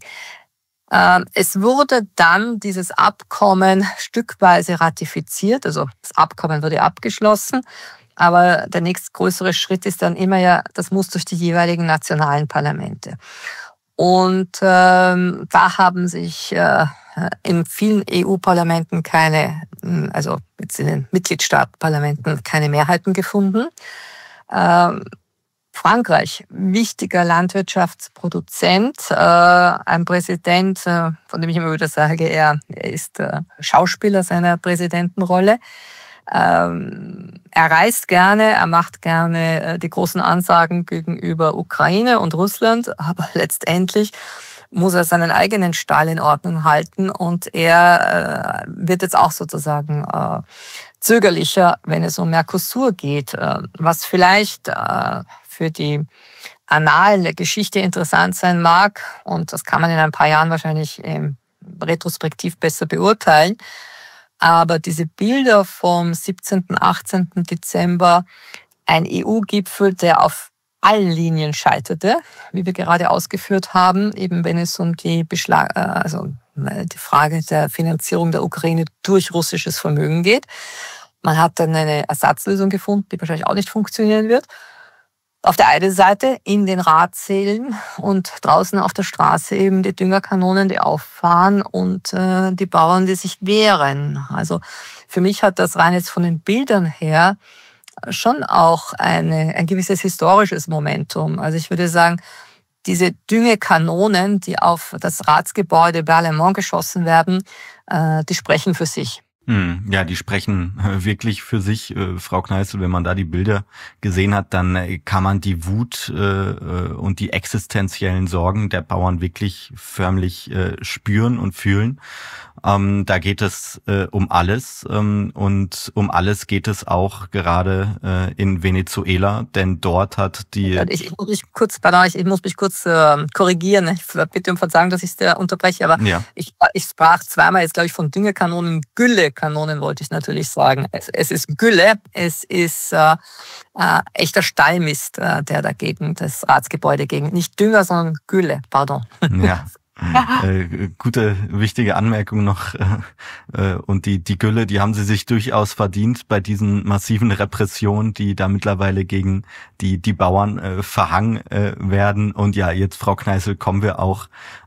Es wurde dann dieses Abkommen stückweise ratifiziert, also das Abkommen wurde abgeschlossen. Aber der nächstgrößere Schritt ist dann immer ja, das muss durch die jeweiligen nationalen Parlamente. Und ähm, da haben sich äh, in vielen E U-Parlamenten keine, also jetzt in den Mitgliedstaatenparlamenten keine Mehrheiten gefunden. Ähm, Frankreich, wichtiger Landwirtschaftsproduzent, äh, ein Präsident, äh, von dem ich immer wieder sage, er, er ist äh, Schauspieler seiner Präsidentenrolle. Ähm, er reist gerne, er macht gerne äh, die großen Ansagen gegenüber Ukraine und Russland, aber letztendlich muss er seinen eigenen Stall in Ordnung halten und er äh, wird jetzt auch sozusagen äh, zögerlicher, wenn es um Mercosur geht, äh, was vielleicht äh, für die Annalen der Geschichte interessant sein mag und das kann man in ein paar Jahren wahrscheinlich ähm, retrospektiv besser beurteilen. Aber diese Bilder vom siebzehnten, achtzehnten Dezember, ein E U-Gipfel, der auf allen Linien scheiterte, wie wir gerade ausgeführt haben, eben wenn es um die Beschlag, also die Frage der Finanzierung der Ukraine durch russisches Vermögen geht. Man hat dann eine Ersatzlösung gefunden, die wahrscheinlich auch nicht funktionieren wird. Auf der einen Seite in den Ratsälen und draußen auf der Straße eben die Düngerkanonen, die auffahren und äh, die Bauern, die sich wehren. Also für mich hat das rein jetzt von den Bildern her schon auch eine, ein gewisses historisches Momentum. Also ich würde sagen, diese Düngekanonen, die auf das Ratsgebäude Berlaymont geschossen werden, äh, die sprechen für sich. Ja, die sprechen wirklich für sich, äh, Frau Kneißl. Wenn man da die Bilder gesehen hat, dann äh, kann man die Wut äh, und die existenziellen Sorgen der Bauern wirklich förmlich äh, spüren und fühlen. Ähm, da geht es äh, um alles ähm, und um alles geht es auch gerade äh, in Venezuela, denn dort hat die... Ich, ich muss mich kurz, pardon, ich, ich muss mich kurz äh, korrigieren. Ich bitte um Verzeihung, dass ich es dir unterbreche, aber ja. ich, ich sprach zweimal jetzt, glaube ich, von Düngekanonen, Güllekanonen wollte ich natürlich sagen. Es, es ist Gülle, es ist äh, äh, echter Stallmist, äh, der dagegen das Ratsgebäude gegen, nicht Dünger, sondern Gülle, pardon. Ja. äh, gute, wichtige Anmerkung noch. Äh, und die, die Gülle, die haben sie sich durchaus verdient bei diesen massiven Repressionen, die da mittlerweile gegen die, die Bauern äh, verhangen äh, werden. Und ja, jetzt, Frau Kneißl, kommen wir auch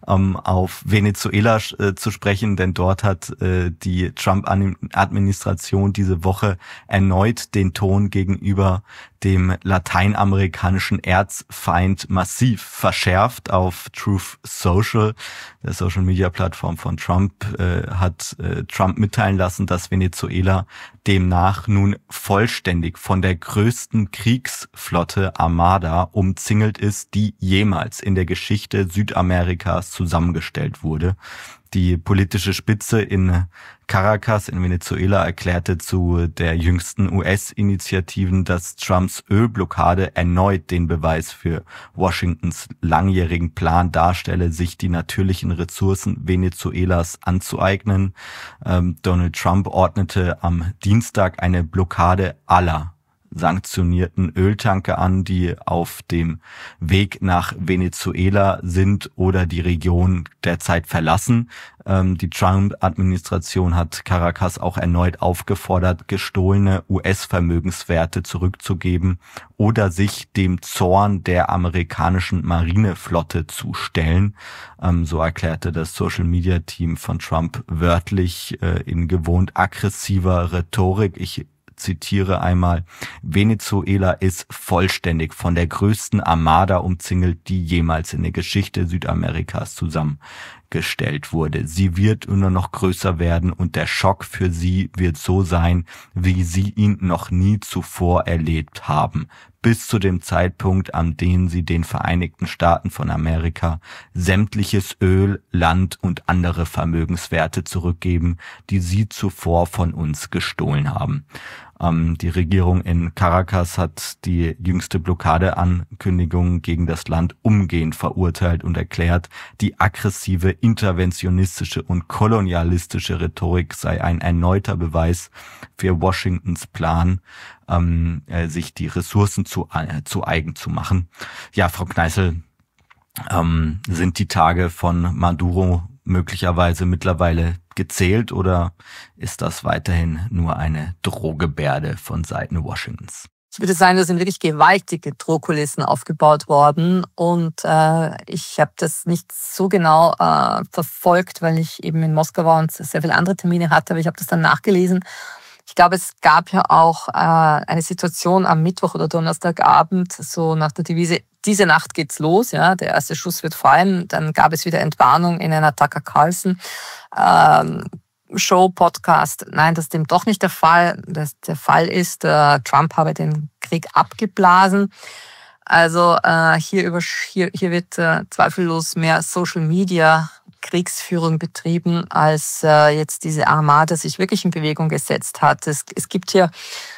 ähm, auf Venezuela äh, zu sprechen, denn dort hat äh, die Trump-Administration diese Woche erneut den Ton gegenüber dem lateinamerikanischen Erzfeind massiv verschärft. Auf Truth Social, der Social-Media-Plattform von Trump, äh, hat äh, Trump mitteilen lassen, dass Venezuela demnach nun vollständig von der größten Kriegsflotte Armada umzingelt ist, die jemals in der Geschichte Südamerikas zusammengestellt wurde. Die politische Spitze in Caracas in Venezuela erklärte zu der jüngsten U S-Initiativen, dass Trumps Ölblockade erneut den Beweis für Washingtons langjährigen Plan darstelle, sich die natürlichen Ressourcen Venezuelas anzueignen. Ähm, Donald Trump ordnete am Dienstag eine Blockade aller sanktionierten Öltanker an, die auf dem Weg nach Venezuela sind oder die Region derzeit verlassen. Ähm, die Trump-Administration hat Caracas auch erneut aufgefordert, gestohlene U S-Vermögenswerte zurückzugeben oder sich dem Zorn der amerikanischen Marineflotte zu stellen. Ähm, so erklärte das Social-Media-Team von Trump wörtlich äh, in gewohnt aggressiver Rhetorik. Ich zitiere einmal: Venezuela ist vollständig von der größten Armada umzingelt, die jemals in der Geschichte Südamerikas zusammengestellt wurde. Sie wird nur noch größer werden und der Schock für sie wird so sein, wie sie ihn noch nie zuvor erlebt haben. Bis zu dem Zeitpunkt, an dem sie den Vereinigten Staaten von Amerika sämtliches Öl, Land und andere Vermögenswerte zurückgeben, die sie zuvor von uns gestohlen haben. Ähm, die Regierung in Caracas hat die jüngste Blockadeankündigung gegen das Land umgehend verurteilt und erklärt, die aggressive, interventionistische und kolonialistische Rhetorik sei ein erneuter Beweis für Washingtons Plan, ähm, äh, sich die Ressourcen zu, äh, zu eigen zu machen. Ja, Frau Kneißl, ähm, sind die Tage von Maduro möglicherweise mittlerweile gezählt oder ist das weiterhin nur eine Drohgebärde von Seiten Washingtons? Ich würde sagen, da sind wirklich gewaltige Drohkulissen aufgebaut worden und äh, ich habe das nicht so genau äh, verfolgt, weil ich eben in Moskau war und sehr viele andere Termine hatte, aber ich habe das dann nachgelesen. Ich glaube, es gab ja auch äh, eine Situation am Mittwoch oder Donnerstagabend, so nach der Devise, diese Nacht geht's los, ja, der erste Schuss wird fallen, dann gab es wieder Entwarnung in einer Tucker Carlson ähm, Show, Podcast. Nein, das ist dem doch nicht der Fall. Das, der Fall ist, äh, Trump habe den Krieg abgeblasen. Also äh, hier, über, hier, hier wird äh, zweifellos mehr Social Media Kriegsführung betrieben, als äh, jetzt diese Armada sich wirklich in Bewegung gesetzt hat. Es, es gibt hier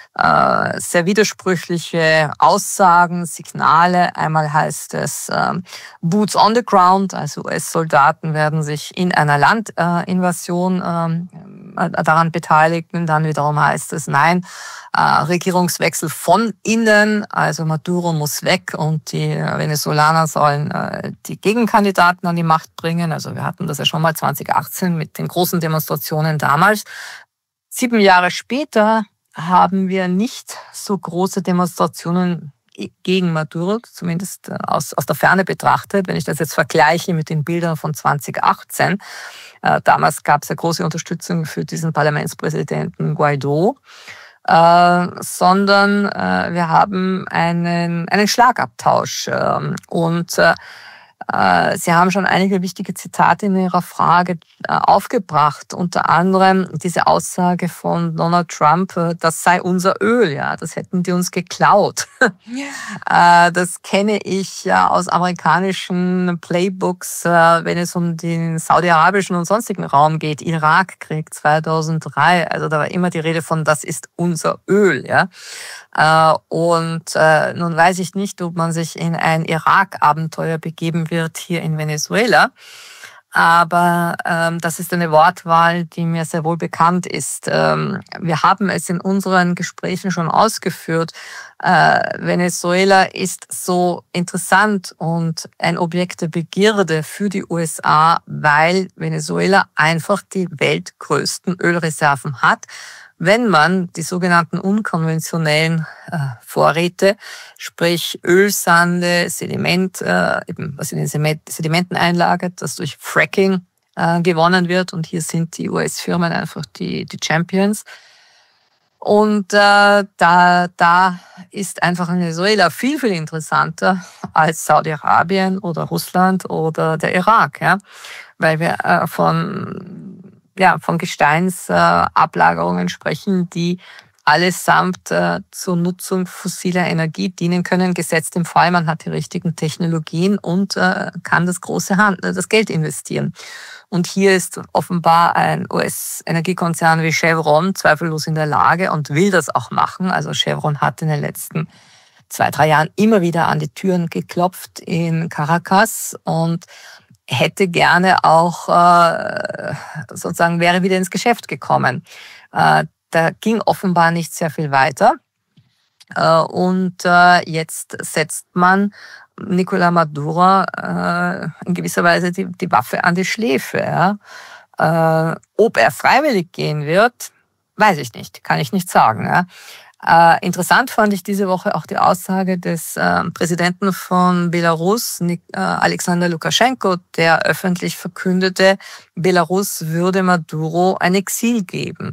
äh, sehr widersprüchliche Aussagen, Signale. Einmal heißt es äh, Boots on the ground, also U S-Soldaten werden sich in einer Landinvasion äh, daran beteiligen. Dann wiederum heißt es, nein, äh, Regierungswechsel von innen, also Maduro muss weg und die Venezolaner sollen äh, die Gegenkandidaten an die Macht bringen. Also wir hatten das ja schon mal zwanzig achtzehn mit den großen Demonstrationen damals. Sieben Jahre später haben wir nicht so große Demonstrationen gegen Maduro, zumindest aus, aus der Ferne betrachtet. Wenn ich das jetzt vergleiche mit den Bildern von zwanzig achtzehn, äh, damals gab es ja große Unterstützung für diesen Parlamentspräsidenten Guaido, äh, sondern äh, wir haben einen, einen Schlagabtausch. Äh, und äh, Sie haben schon einige wichtige Zitate in Ihrer Frage aufgebracht, unter anderem diese Aussage von Donald Trump, das sei unser Öl, ja, das hätten die uns geklaut. Das kenne ich ja aus amerikanischen Playbooks, wenn es um den saudi-arabischen und sonstigen Raum geht, Irakkrieg zweitausenddrei, also da war immer die Rede von, das ist unser Öl, ja. Und nun weiß ich nicht, ob man sich in ein Irak-Abenteuer begeben wird hier in Venezuela. Aber ähm, das ist eine Wortwahl, die mir sehr wohl bekannt ist. Ähm, wir haben es in unseren Gesprächen schon ausgeführt. Äh, Venezuela ist so interessant und ein Objekt der Begierde für die U S A, weil Venezuela einfach die weltgrößten Ölreserven hat, wenn man die sogenannten unkonventionellen äh, Vorräte, sprich Ölsande, Sediment, äh, eben was in den Sedimenten einlagert, das durch Fracking äh, gewonnen wird. Und hier sind die U S-Firmen einfach die, die Champions. Und äh, da, da ist einfach Venezuela viel, viel interessanter als Saudi-Arabien oder Russland oder der Irak, ja, weil wir äh, von, ja, von Gesteinsablagerungen äh, sprechen, die allesamt äh, zur Nutzung fossiler Energie dienen können, gesetzt im Fall, man hat die richtigen Technologien und äh, kann das große Hand, das Geld investieren. Und hier ist offenbar ein U S-Energiekonzern wie Chevron zweifellos in der Lage und will das auch machen. Also Chevron hat in den letzten zwei, drei Jahren immer wieder an die Türen geklopft in Caracas und hätte gerne auch äh, sozusagen wäre wieder ins Geschäft gekommen. Äh, da ging offenbar nicht sehr viel weiter. Äh, und äh, jetzt setzt man Nicolás Maduro äh, in gewisser Weise die, die Waffe an die Schläfe. Ja? Äh, ob er freiwillig gehen wird, weiß ich nicht, kann ich nicht sagen. Ja? Äh, interessant fand ich diese Woche auch die Aussage des äh, Präsidenten von Belarus, Nik, äh, Alexander Lukaschenko, der öffentlich verkündete, Belarus würde Maduro ein Exil geben.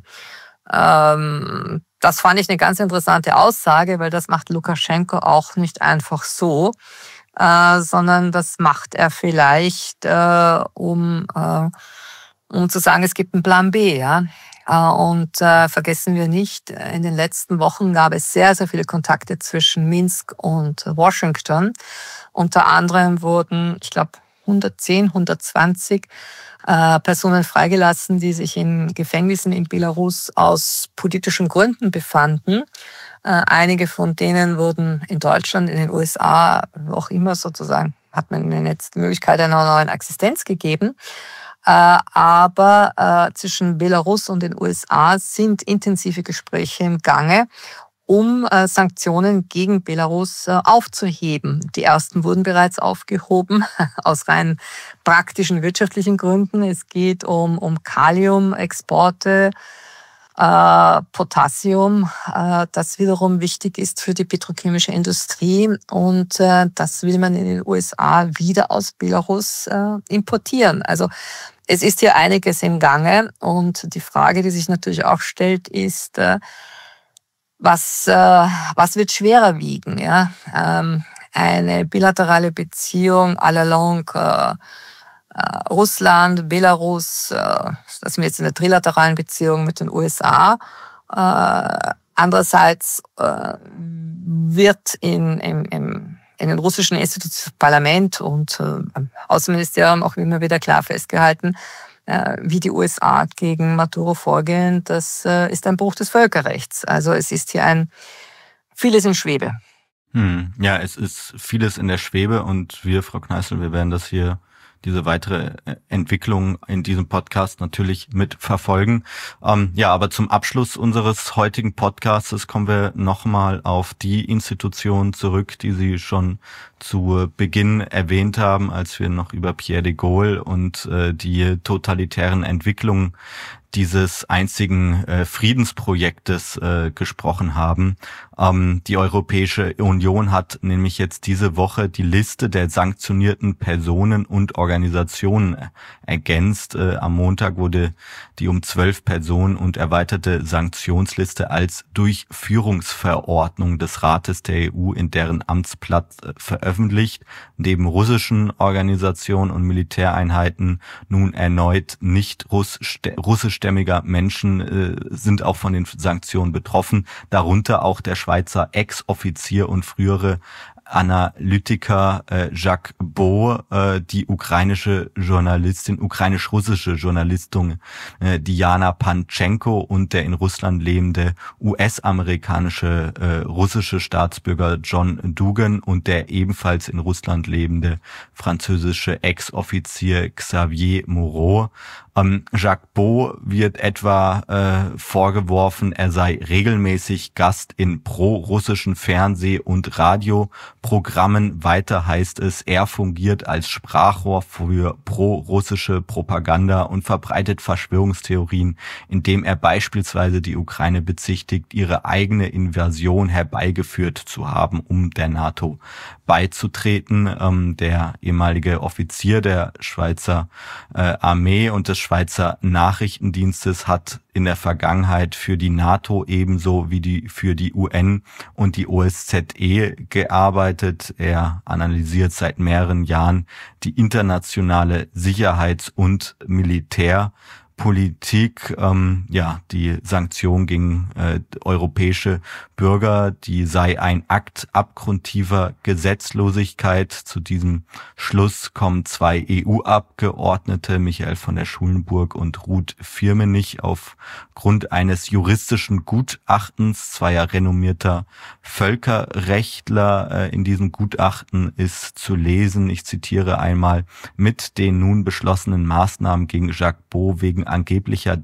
Ähm, das fand ich eine ganz interessante Aussage, weil das macht Lukaschenko auch nicht einfach so, äh, sondern das macht er vielleicht, äh, um, äh, um zu sagen, es gibt einen Plan B, ja. Und äh, vergessen wir nicht, in den letzten Wochen gab es sehr, sehr viele Kontakte zwischen Minsk und Washington. Unter anderem wurden, ich glaube, hundertzehn, hundertzwanzig äh, Personen freigelassen, die sich in Gefängnissen in Belarus aus politischen Gründen befanden. Äh, einige von denen wurden in Deutschland, in den U S A, wo auch immer sozusagen, hat man ihnen jetzt die Möglichkeit einer neuen Existenz gegeben. Aber äh, zwischen Belarus und den U S A sind intensive Gespräche im Gange, um äh, Sanktionen gegen Belarus äh, aufzuheben. Die ersten wurden bereits aufgehoben, aus rein praktischen wirtschaftlichen Gründen. Es geht um, um Kaliumexporte, äh, Potassium, äh, das wiederum wichtig ist für die petrochemische Industrie. Und äh, das will man in den U S A wieder aus Belarus äh, importieren. Also es ist hier einiges im Gange und die Frage, die sich natürlich auch stellt, ist, was, was wird schwerer wiegen? Ja? Eine bilaterale Beziehung à la longue Russland, Belarus, das sind wir jetzt in der trilateralen Beziehung mit den U S A. Andererseits wird in, im, im in den russischen Institutionen, Parlament und äh, Außenministerium auch immer wieder klar festgehalten, äh, wie die U S A gegen Maduro vorgehen. Das äh, ist ein Bruch des Völkerrechts. Also es ist hier ein vieles in Schwebe. Hm, ja, es ist vieles in der Schwebe und wir, Frau Kneißl, wir werden das hier, diese weitere Entwicklung in diesem Podcast natürlich mit verfolgen. Ähm, ja, aber zum Abschluss unseres heutigen Podcasts kommen wir nochmal auf die Institution zurück, die Sie schon zu Beginn erwähnt haben, als wir noch über Pierre de Gaulle und äh, die totalitären Entwicklungen dieses einzigen äh, Friedensprojektes äh, gesprochen haben. Ähm, die Europäische Union hat nämlich jetzt diese Woche die Liste der sanktionierten Personen und Organisationen ergänzt. Äh, am Montag wurde die um zwölf Personen und erweiterte Sanktionsliste als Durchführungsverordnung des Rates der E U in deren Amtsblatt äh, veröffentlicht. Neben russischen Organisationen und Militäreinheiten nun erneut nicht russisch stämmiger Menschen äh, sind auch von den Sanktionen betroffen, darunter auch der Schweizer Ex-Offizier und frühere Analytiker äh, Jacques Beau, äh, die ukrainische Journalistin, ukrainisch-russische Journalistin äh, Diana Panchenko und der in Russland lebende U S-amerikanische äh, russische Staatsbürger John Dugan und der ebenfalls in Russland lebende französische Ex-Offizier Xavier Moreau. Ähm, Jacques Beau wird etwa äh, vorgeworfen, er sei regelmäßig Gast in pro-russischen Fernseh- und Radio Programmen. Weiter heißt es, er fungiert als Sprachrohr für pro-russische Propaganda und verbreitet Verschwörungstheorien, indem er beispielsweise die Ukraine bezichtigt, ihre eigene Invasion herbeigeführt zu haben, um der NATO beizutreten. Ähm, der ehemalige Offizier der Schweizer äh, Armee und des Schweizer Nachrichtendienstes hat in der Vergangenheit für die NATO ebenso wie die für die U N und die O S Z E gearbeitet. Er analysiert seit mehreren Jahren die internationale Sicherheits- und Militärpolitik, ähm, ja, die Sanktion gegen äh, europäische Bürger, die sei ein Akt abgrundtiefer Gesetzlosigkeit. Zu diesem Schluss kommen zwei E U-Abgeordnete, Michael von der Schulenburg und Ruth Firmenich, aufgrund eines juristischen Gutachtens zweier renommierter Völkerrechtler. Äh, in diesem Gutachten ist zu lesen, ich zitiere einmal, mit den nun beschlossenen Maßnahmen gegen Jacques Beau wegen angeblicher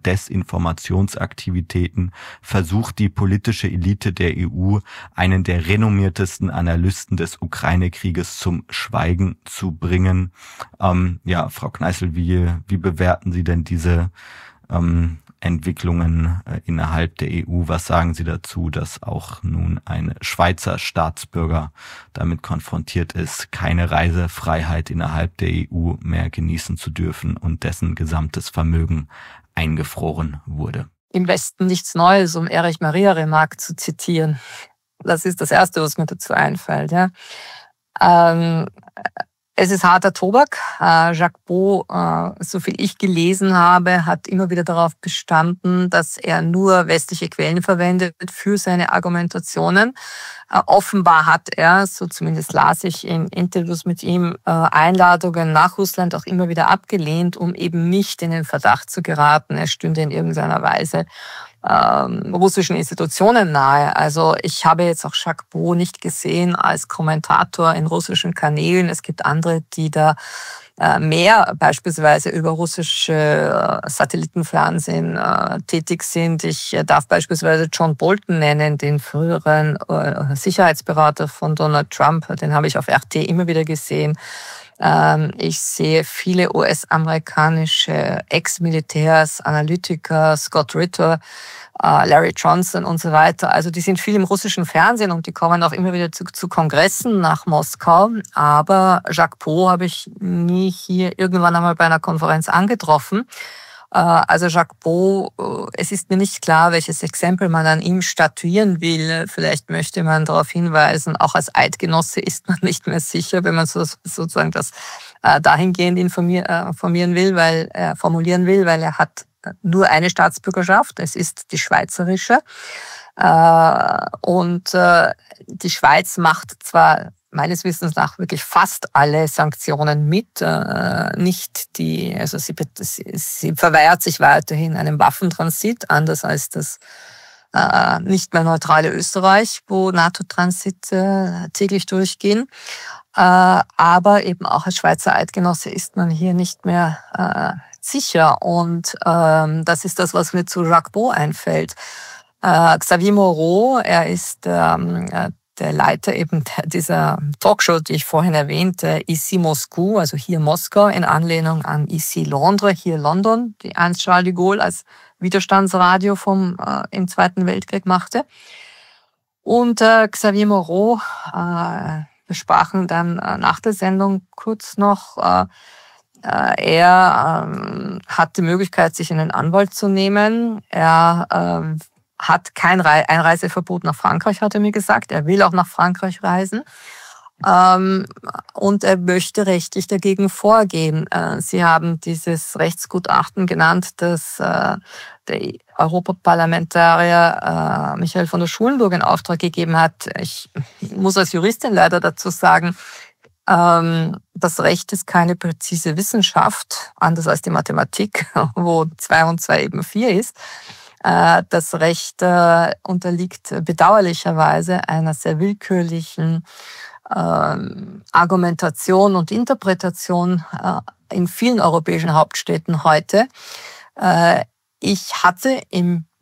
Desinformationsaktivitäten versucht die politische Elite der E U, einen der renommiertesten Analysten des Ukraine-Krieges zum Schweigen zu bringen. Ähm, ja, Frau Kneißl, wie, wie bewerten Sie denn diese ähm, Entwicklungen äh, innerhalb der E U? Was sagen Sie dazu, dass auch nun ein Schweizer Staatsbürger damit konfrontiert ist, keine Reisefreiheit innerhalb der E U mehr genießen zu dürfen und dessen gesamtes Vermögen eingefroren wurde? Im Westen nichts Neues, um Erich Maria Remarque zu zitieren. Das ist das Erste, was mir dazu einfällt. Ja. Ähm, es ist harter Tobak. Äh, Jacques Beau, äh, so viel ich gelesen habe, hat immer wieder darauf bestanden, dass er nur westliche Quellen verwendet für seine Argumentationen. Äh, offenbar hat er, so zumindest las ich in Interviews mit ihm, äh, Einladungen nach Russland auch immer wieder abgelehnt, um eben nicht in den Verdacht zu geraten, er stünde in irgendeiner Weise ähm, russischen Institutionen nahe. Also ich habe jetzt auch Jacques Beau nicht gesehen als Kommentator in russischen Kanälen. Es gibt andere, die da äh, mehr beispielsweise über russische äh, Satellitenfernsehen äh, tätig sind. Ich äh, darf beispielsweise John Bolton nennen, den früheren äh, Sicherheitsberater von Donald Trump. Den habe ich auf R T immer wieder gesehen. Ich sehe viele U S-amerikanische Ex-Militärs, Analytiker, Scott Ritter, Larry Johnson und so weiter. Also die sind viel im russischen Fernsehen und die kommen auch immer wieder zu, zu Kongressen nach Moskau. Aber Jacques Beau habe ich nie hier irgendwann einmal bei einer Konferenz angetroffen. Also Jacques Beau, es ist mir nicht klar, welches Exempel man an ihm statuieren will. Vielleicht möchte man darauf hinweisen, auch als Eidgenosse ist man nicht mehr sicher, wenn man so, sozusagen das dahingehend informieren will, weil er formulieren will, weil er hat nur eine Staatsbürgerschaft, es ist die schweizerische. Und die Schweiz macht zwar meines Wissens nach wirklich fast alle Sanktionen mit, äh, nicht die, also sie, sie, sie verweigert sich weiterhin einem Waffentransit, anders als das äh, nicht mehr neutrale Österreich, wo NATO-Transite äh, täglich durchgehen. Äh, aber eben auch als Schweizer Eidgenosse ist man hier nicht mehr äh, sicher. Und ähm, das ist das, was mir zu Jacques Beau einfällt. Äh, Xavier Moreau, er ist ähm, der Leiter eben dieser Talkshow, die ich vorhin erwähnte, Ici Moscou, also hier Moskau, in Anlehnung an Ici Londres, hier London, die einst Charles de Gaulle als Widerstandsradio vom äh, im Zweiten Weltkrieg machte. Und äh, Xavier Moreau, äh, wir sprachen dann äh, nach der Sendung kurz noch, äh, äh, er äh, hat die Möglichkeit, sich einen Anwalt zu nehmen. Er äh, hat kein Einreiseverbot nach Frankreich, hat er mir gesagt. Er will auch nach Frankreich reisen. Ähm, und er möchte rechtlich dagegen vorgehen. Äh, Sie haben dieses Rechtsgutachten genannt, das äh, der Europaparlamentarier äh, Michael von der Schulenburg in Auftrag gegeben hat. Ich muss als Juristin leider dazu sagen, ähm, das Recht ist keine präzise Wissenschaft, anders als die Mathematik, wo zwei und zwei eben vier ist. Das Recht äh, unterliegt bedauerlicherweise einer sehr willkürlichen äh, Argumentation und Interpretation äh, in vielen europäischen Hauptstädten heute. Äh, ich hatte im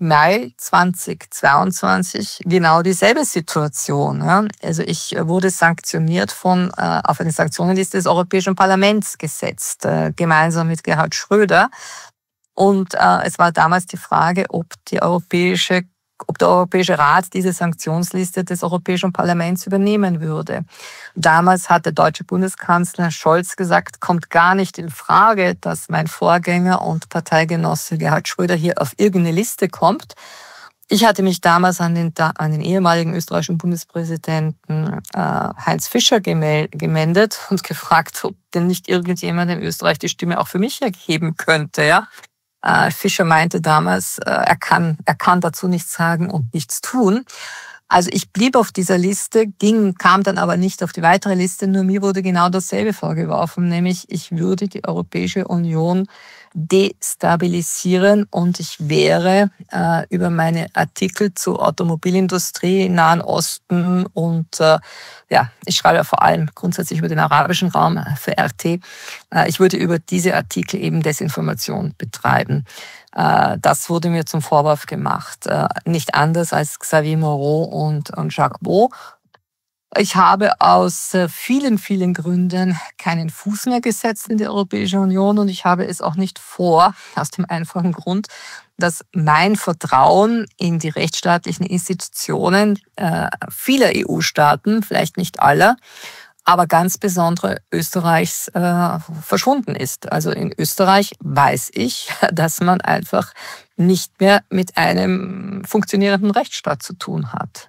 Mai zweitausendzweiundzwanzig genau dieselbe Situation. Ja. Also ich wurde sanktioniert von, äh, auf eine Sanktionenliste des Europäischen Parlaments gesetzt, äh, gemeinsam mit Gerhard Schröder. Und äh, es war damals die Frage, ob die europäische ob der Europäische Rat diese Sanktionsliste des Europäischen Parlaments übernehmen würde. Damals hat der deutsche Bundeskanzler Scholz gesagt, kommt gar nicht in Frage, dass mein Vorgänger und Parteigenosse Gerhard Schröder hier auf irgendeine Liste kommt. Ich hatte mich damals an den, an den ehemaligen österreichischen Bundespräsidenten äh, Heinz Fischer gemeldet und gefragt, ob denn nicht irgendjemand in Österreich die Stimme auch für mich erheben könnte, ja. Fischer meinte damals, er kann, er kann dazu nichts sagen und nichts tun. Also ich blieb auf dieser Liste, ging, kam dann aber nicht auf die weitere Liste, nur mir wurde genau dasselbe vorgeworfen, nämlich ich würde die Europäische Union destabilisieren und ich wäre äh, über meine Artikel zur Automobilindustrie, Nahen Osten und äh, ja, ich schreibe ja vor allem grundsätzlich über den arabischen Raum für R T. Äh, ich würde über diese Artikel eben Desinformation betreiben. Äh, das wurde mir zum Vorwurf gemacht. Äh, nicht anders als Xavier Moreau und, und Jacques Beau. Ich habe aus vielen, vielen Gründen keinen Fuß mehr gesetzt in die Europäische Union und ich habe es auch nicht vor, aus dem einfachen Grund, dass mein Vertrauen in die rechtsstaatlichen Institutionen äh, vieler E U-Staaten, vielleicht nicht aller, aber ganz besondere Österreichs äh, verschwunden ist. Also in Österreich weiß ich, dass man einfach nicht mehr mit einem funktionierenden Rechtsstaat zu tun hat.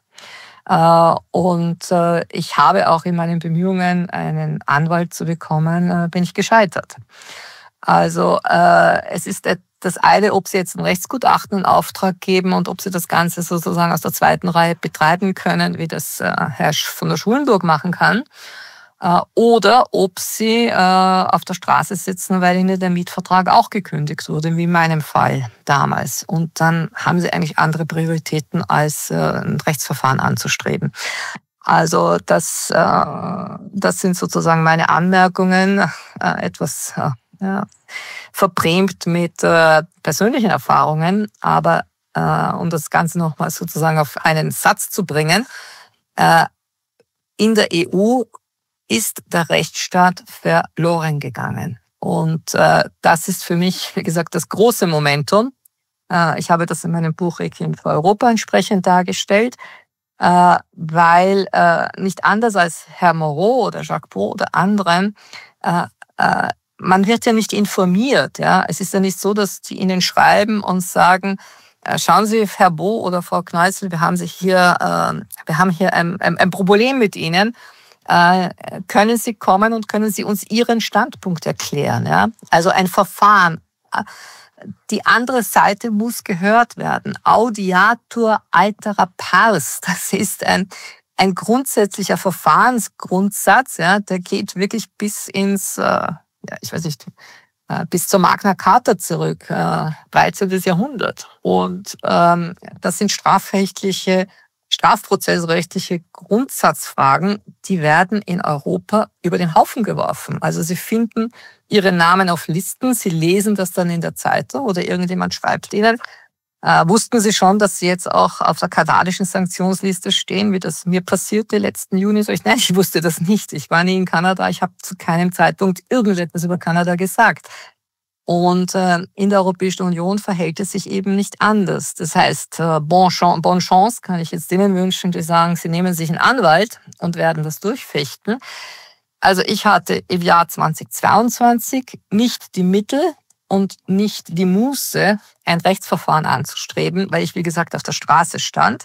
Und ich habe auch in meinen Bemühungen, einen Anwalt zu bekommen, bin ich gescheitert. Also es ist das eine, ob Sie jetzt ein Rechtsgutachten in Auftrag geben und ob Sie das Ganze sozusagen aus der zweiten Reihe betreiben können, wie das Herr von der Schulenburg machen kann. Oder ob Sie äh, auf der Straße sitzen, weil Ihnen der Mietvertrag auch gekündigt wurde, wie in meinem Fall damals. Und dann haben Sie eigentlich andere Prioritäten, als äh, ein Rechtsverfahren anzustreben. Also das, äh, das sind sozusagen meine Anmerkungen, äh, etwas äh, ja, verbrämt mit äh, persönlichen Erfahrungen. Aber äh, um das Ganze nochmal sozusagen auf einen Satz zu bringen, äh, in der E U ist der Rechtsstaat verloren gegangen. Und äh, das ist für mich, wie gesagt, das große Momentum. Äh, ich habe das in meinem Buch Requiem für Europa entsprechend dargestellt, äh, weil äh, nicht anders als Herr Moreau oder Jacques Beau oder anderen, äh, äh, man wird ja nicht informiert. Ja, es ist ja nicht so, dass die Ihnen schreiben und sagen, äh, schauen Sie, Herr Beau oder Frau Kneißl, wir haben sich hier, äh, wir haben hier ein, ein, ein Problem mit Ihnen. Äh, können Sie kommen und können Sie uns Ihren Standpunkt erklären. Ja? Also ein Verfahren. Die andere Seite muss gehört werden. Audiatur altera pars. Das ist ein, ein grundsätzlicher Verfahrensgrundsatz. Ja? Der geht wirklich bis ins, äh, ja, ich weiß nicht, äh, bis zur Magna Carta zurück, äh, dreizehnten Jahrhundert. Und ähm, das sind strafrechtliche strafprozessrechtliche Grundsatzfragen, die werden in Europa über den Haufen geworfen. Also Sie finden Ihre Namen auf Listen, Sie lesen das dann in der Zeitung oder irgendjemand schreibt Ihnen. Äh, wussten Sie schon, dass Sie jetzt auch auf der kanadischen Sanktionsliste stehen, wie das mir passierte letzten Juni? So, ich, nein, ich wusste das nicht. Ich war nie in Kanada, ich habe zu keinem Zeitpunkt irgendetwas über Kanada gesagt. Und äh, in der Europäischen Union verhält es sich eben nicht anders. Das heißt, äh, bon chance, bonne chance kann ich jetzt denen wünschen, die sagen, sie nehmen sich einen Anwalt und werden das durchfechten. Also ich hatte im Jahr zweitausendzweiundzwanzig nicht die Mittel und nicht die Muße, ein Rechtsverfahren anzustreben, weil ich, wie gesagt, auf der Straße stand.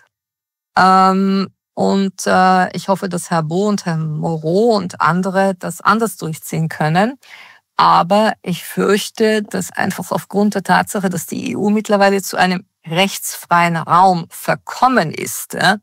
Ähm, und äh, ich hoffe, dass Herr Beau und Herr Moreau und andere das anders durchziehen können. Aber ich fürchte, dass einfach aufgrund der Tatsache, dass die E U mittlerweile zu einem rechtsfreien Raum verkommen ist, äh,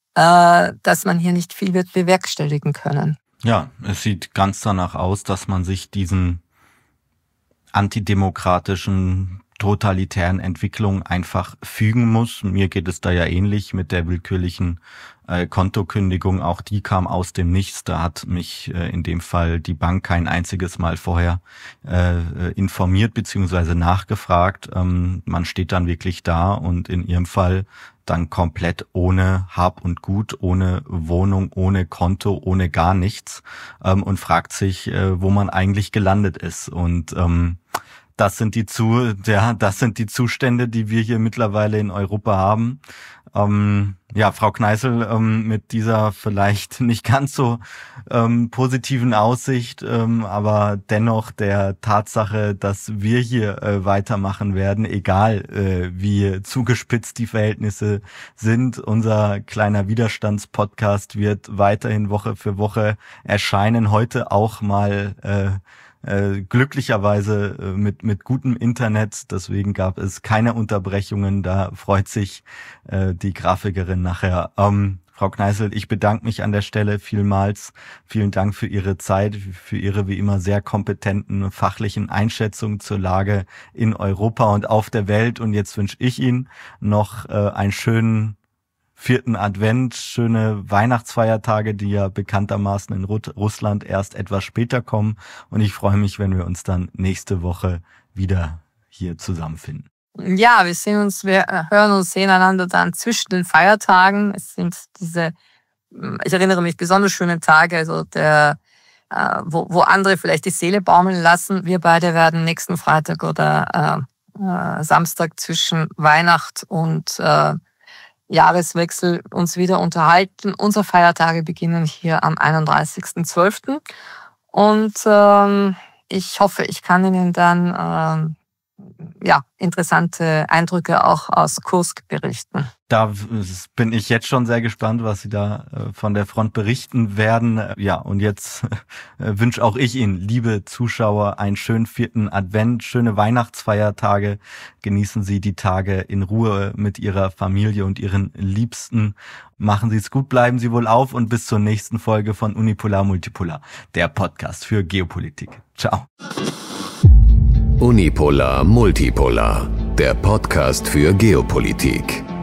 dass man hier nicht viel wird bewerkstelligen können. Ja, es sieht ganz danach aus, dass man sich diesen antidemokratischen totalitären Entwicklung einfach fügen muss. Mir geht es da ja ähnlich mit der willkürlichen äh, Kontokündigung. Auch die kam aus dem Nichts. Da hat mich äh, in dem Fall die Bank kein einziges Mal vorher äh, informiert bzw. nachgefragt. Ähm, man steht dann wirklich da und in ihrem Fall dann komplett ohne Hab und Gut, ohne Wohnung, ohne Konto, ohne gar nichts ähm, und fragt sich, äh, wo man eigentlich gelandet ist. Und ähm, das sind die zu, ja, das sind die Zustände, die wir hier mittlerweile in Europa haben. Ähm, ja, Frau Kneißl, ähm, mit dieser vielleicht nicht ganz so ähm, positiven Aussicht, ähm, aber dennoch der Tatsache, dass wir hier äh, weitermachen werden, egal äh, wie zugespitzt die Verhältnisse sind. Unser kleiner Widerstandspodcast wird weiterhin Woche für Woche erscheinen. Heute auch mal äh, Äh, glücklicherweise äh, mit mit gutem Internet, deswegen gab es keine Unterbrechungen, da freut sich äh, die Grafikerin nachher. Ähm, Frau Kneißl, ich bedanke mich an der Stelle vielmals. Vielen Dank für Ihre Zeit, für Ihre wie immer sehr kompetenten fachlichen Einschätzungen zur Lage in Europa und auf der Welt. Und jetzt wünsche ich Ihnen noch äh, einen schönen vierten Advent, schöne Weihnachtsfeiertage, die ja bekanntermaßen in Russland erst etwas später kommen. Und ich freue mich, wenn wir uns dann nächste Woche wieder hier zusammenfinden. Ja, wir sehen uns, wir hören und sehen einander dann zwischen den Feiertagen. Es sind diese, ich erinnere mich, besonders schöne Tage, also der, wo, wo andere vielleicht die Seele baumeln lassen. Wir beide werden nächsten Freitag oder äh, Samstag zwischen Weihnacht und äh, Jahreswechsel uns wieder unterhalten. Unsere Feiertage beginnen hier am einunddreißigsten zwölften Und ähm, ich hoffe, ich kann Ihnen dann ähm, ja interessante Eindrücke auch aus Kursk berichten. Da bin ich jetzt schon sehr gespannt, was Sie da von der Front berichten werden. Ja, und jetzt wünsche auch ich Ihnen, liebe Zuschauer, einen schönen vierten Advent, schöne Weihnachtsfeiertage. Genießen Sie die Tage in Ruhe mit Ihrer Familie und Ihren Liebsten. Machen Sie es gut, bleiben Sie wohl auf und bis zur nächsten Folge von Unipolar Multipolar, der Podcast für Geopolitik. Ciao. Unipolar Multipolar, der Podcast für Geopolitik.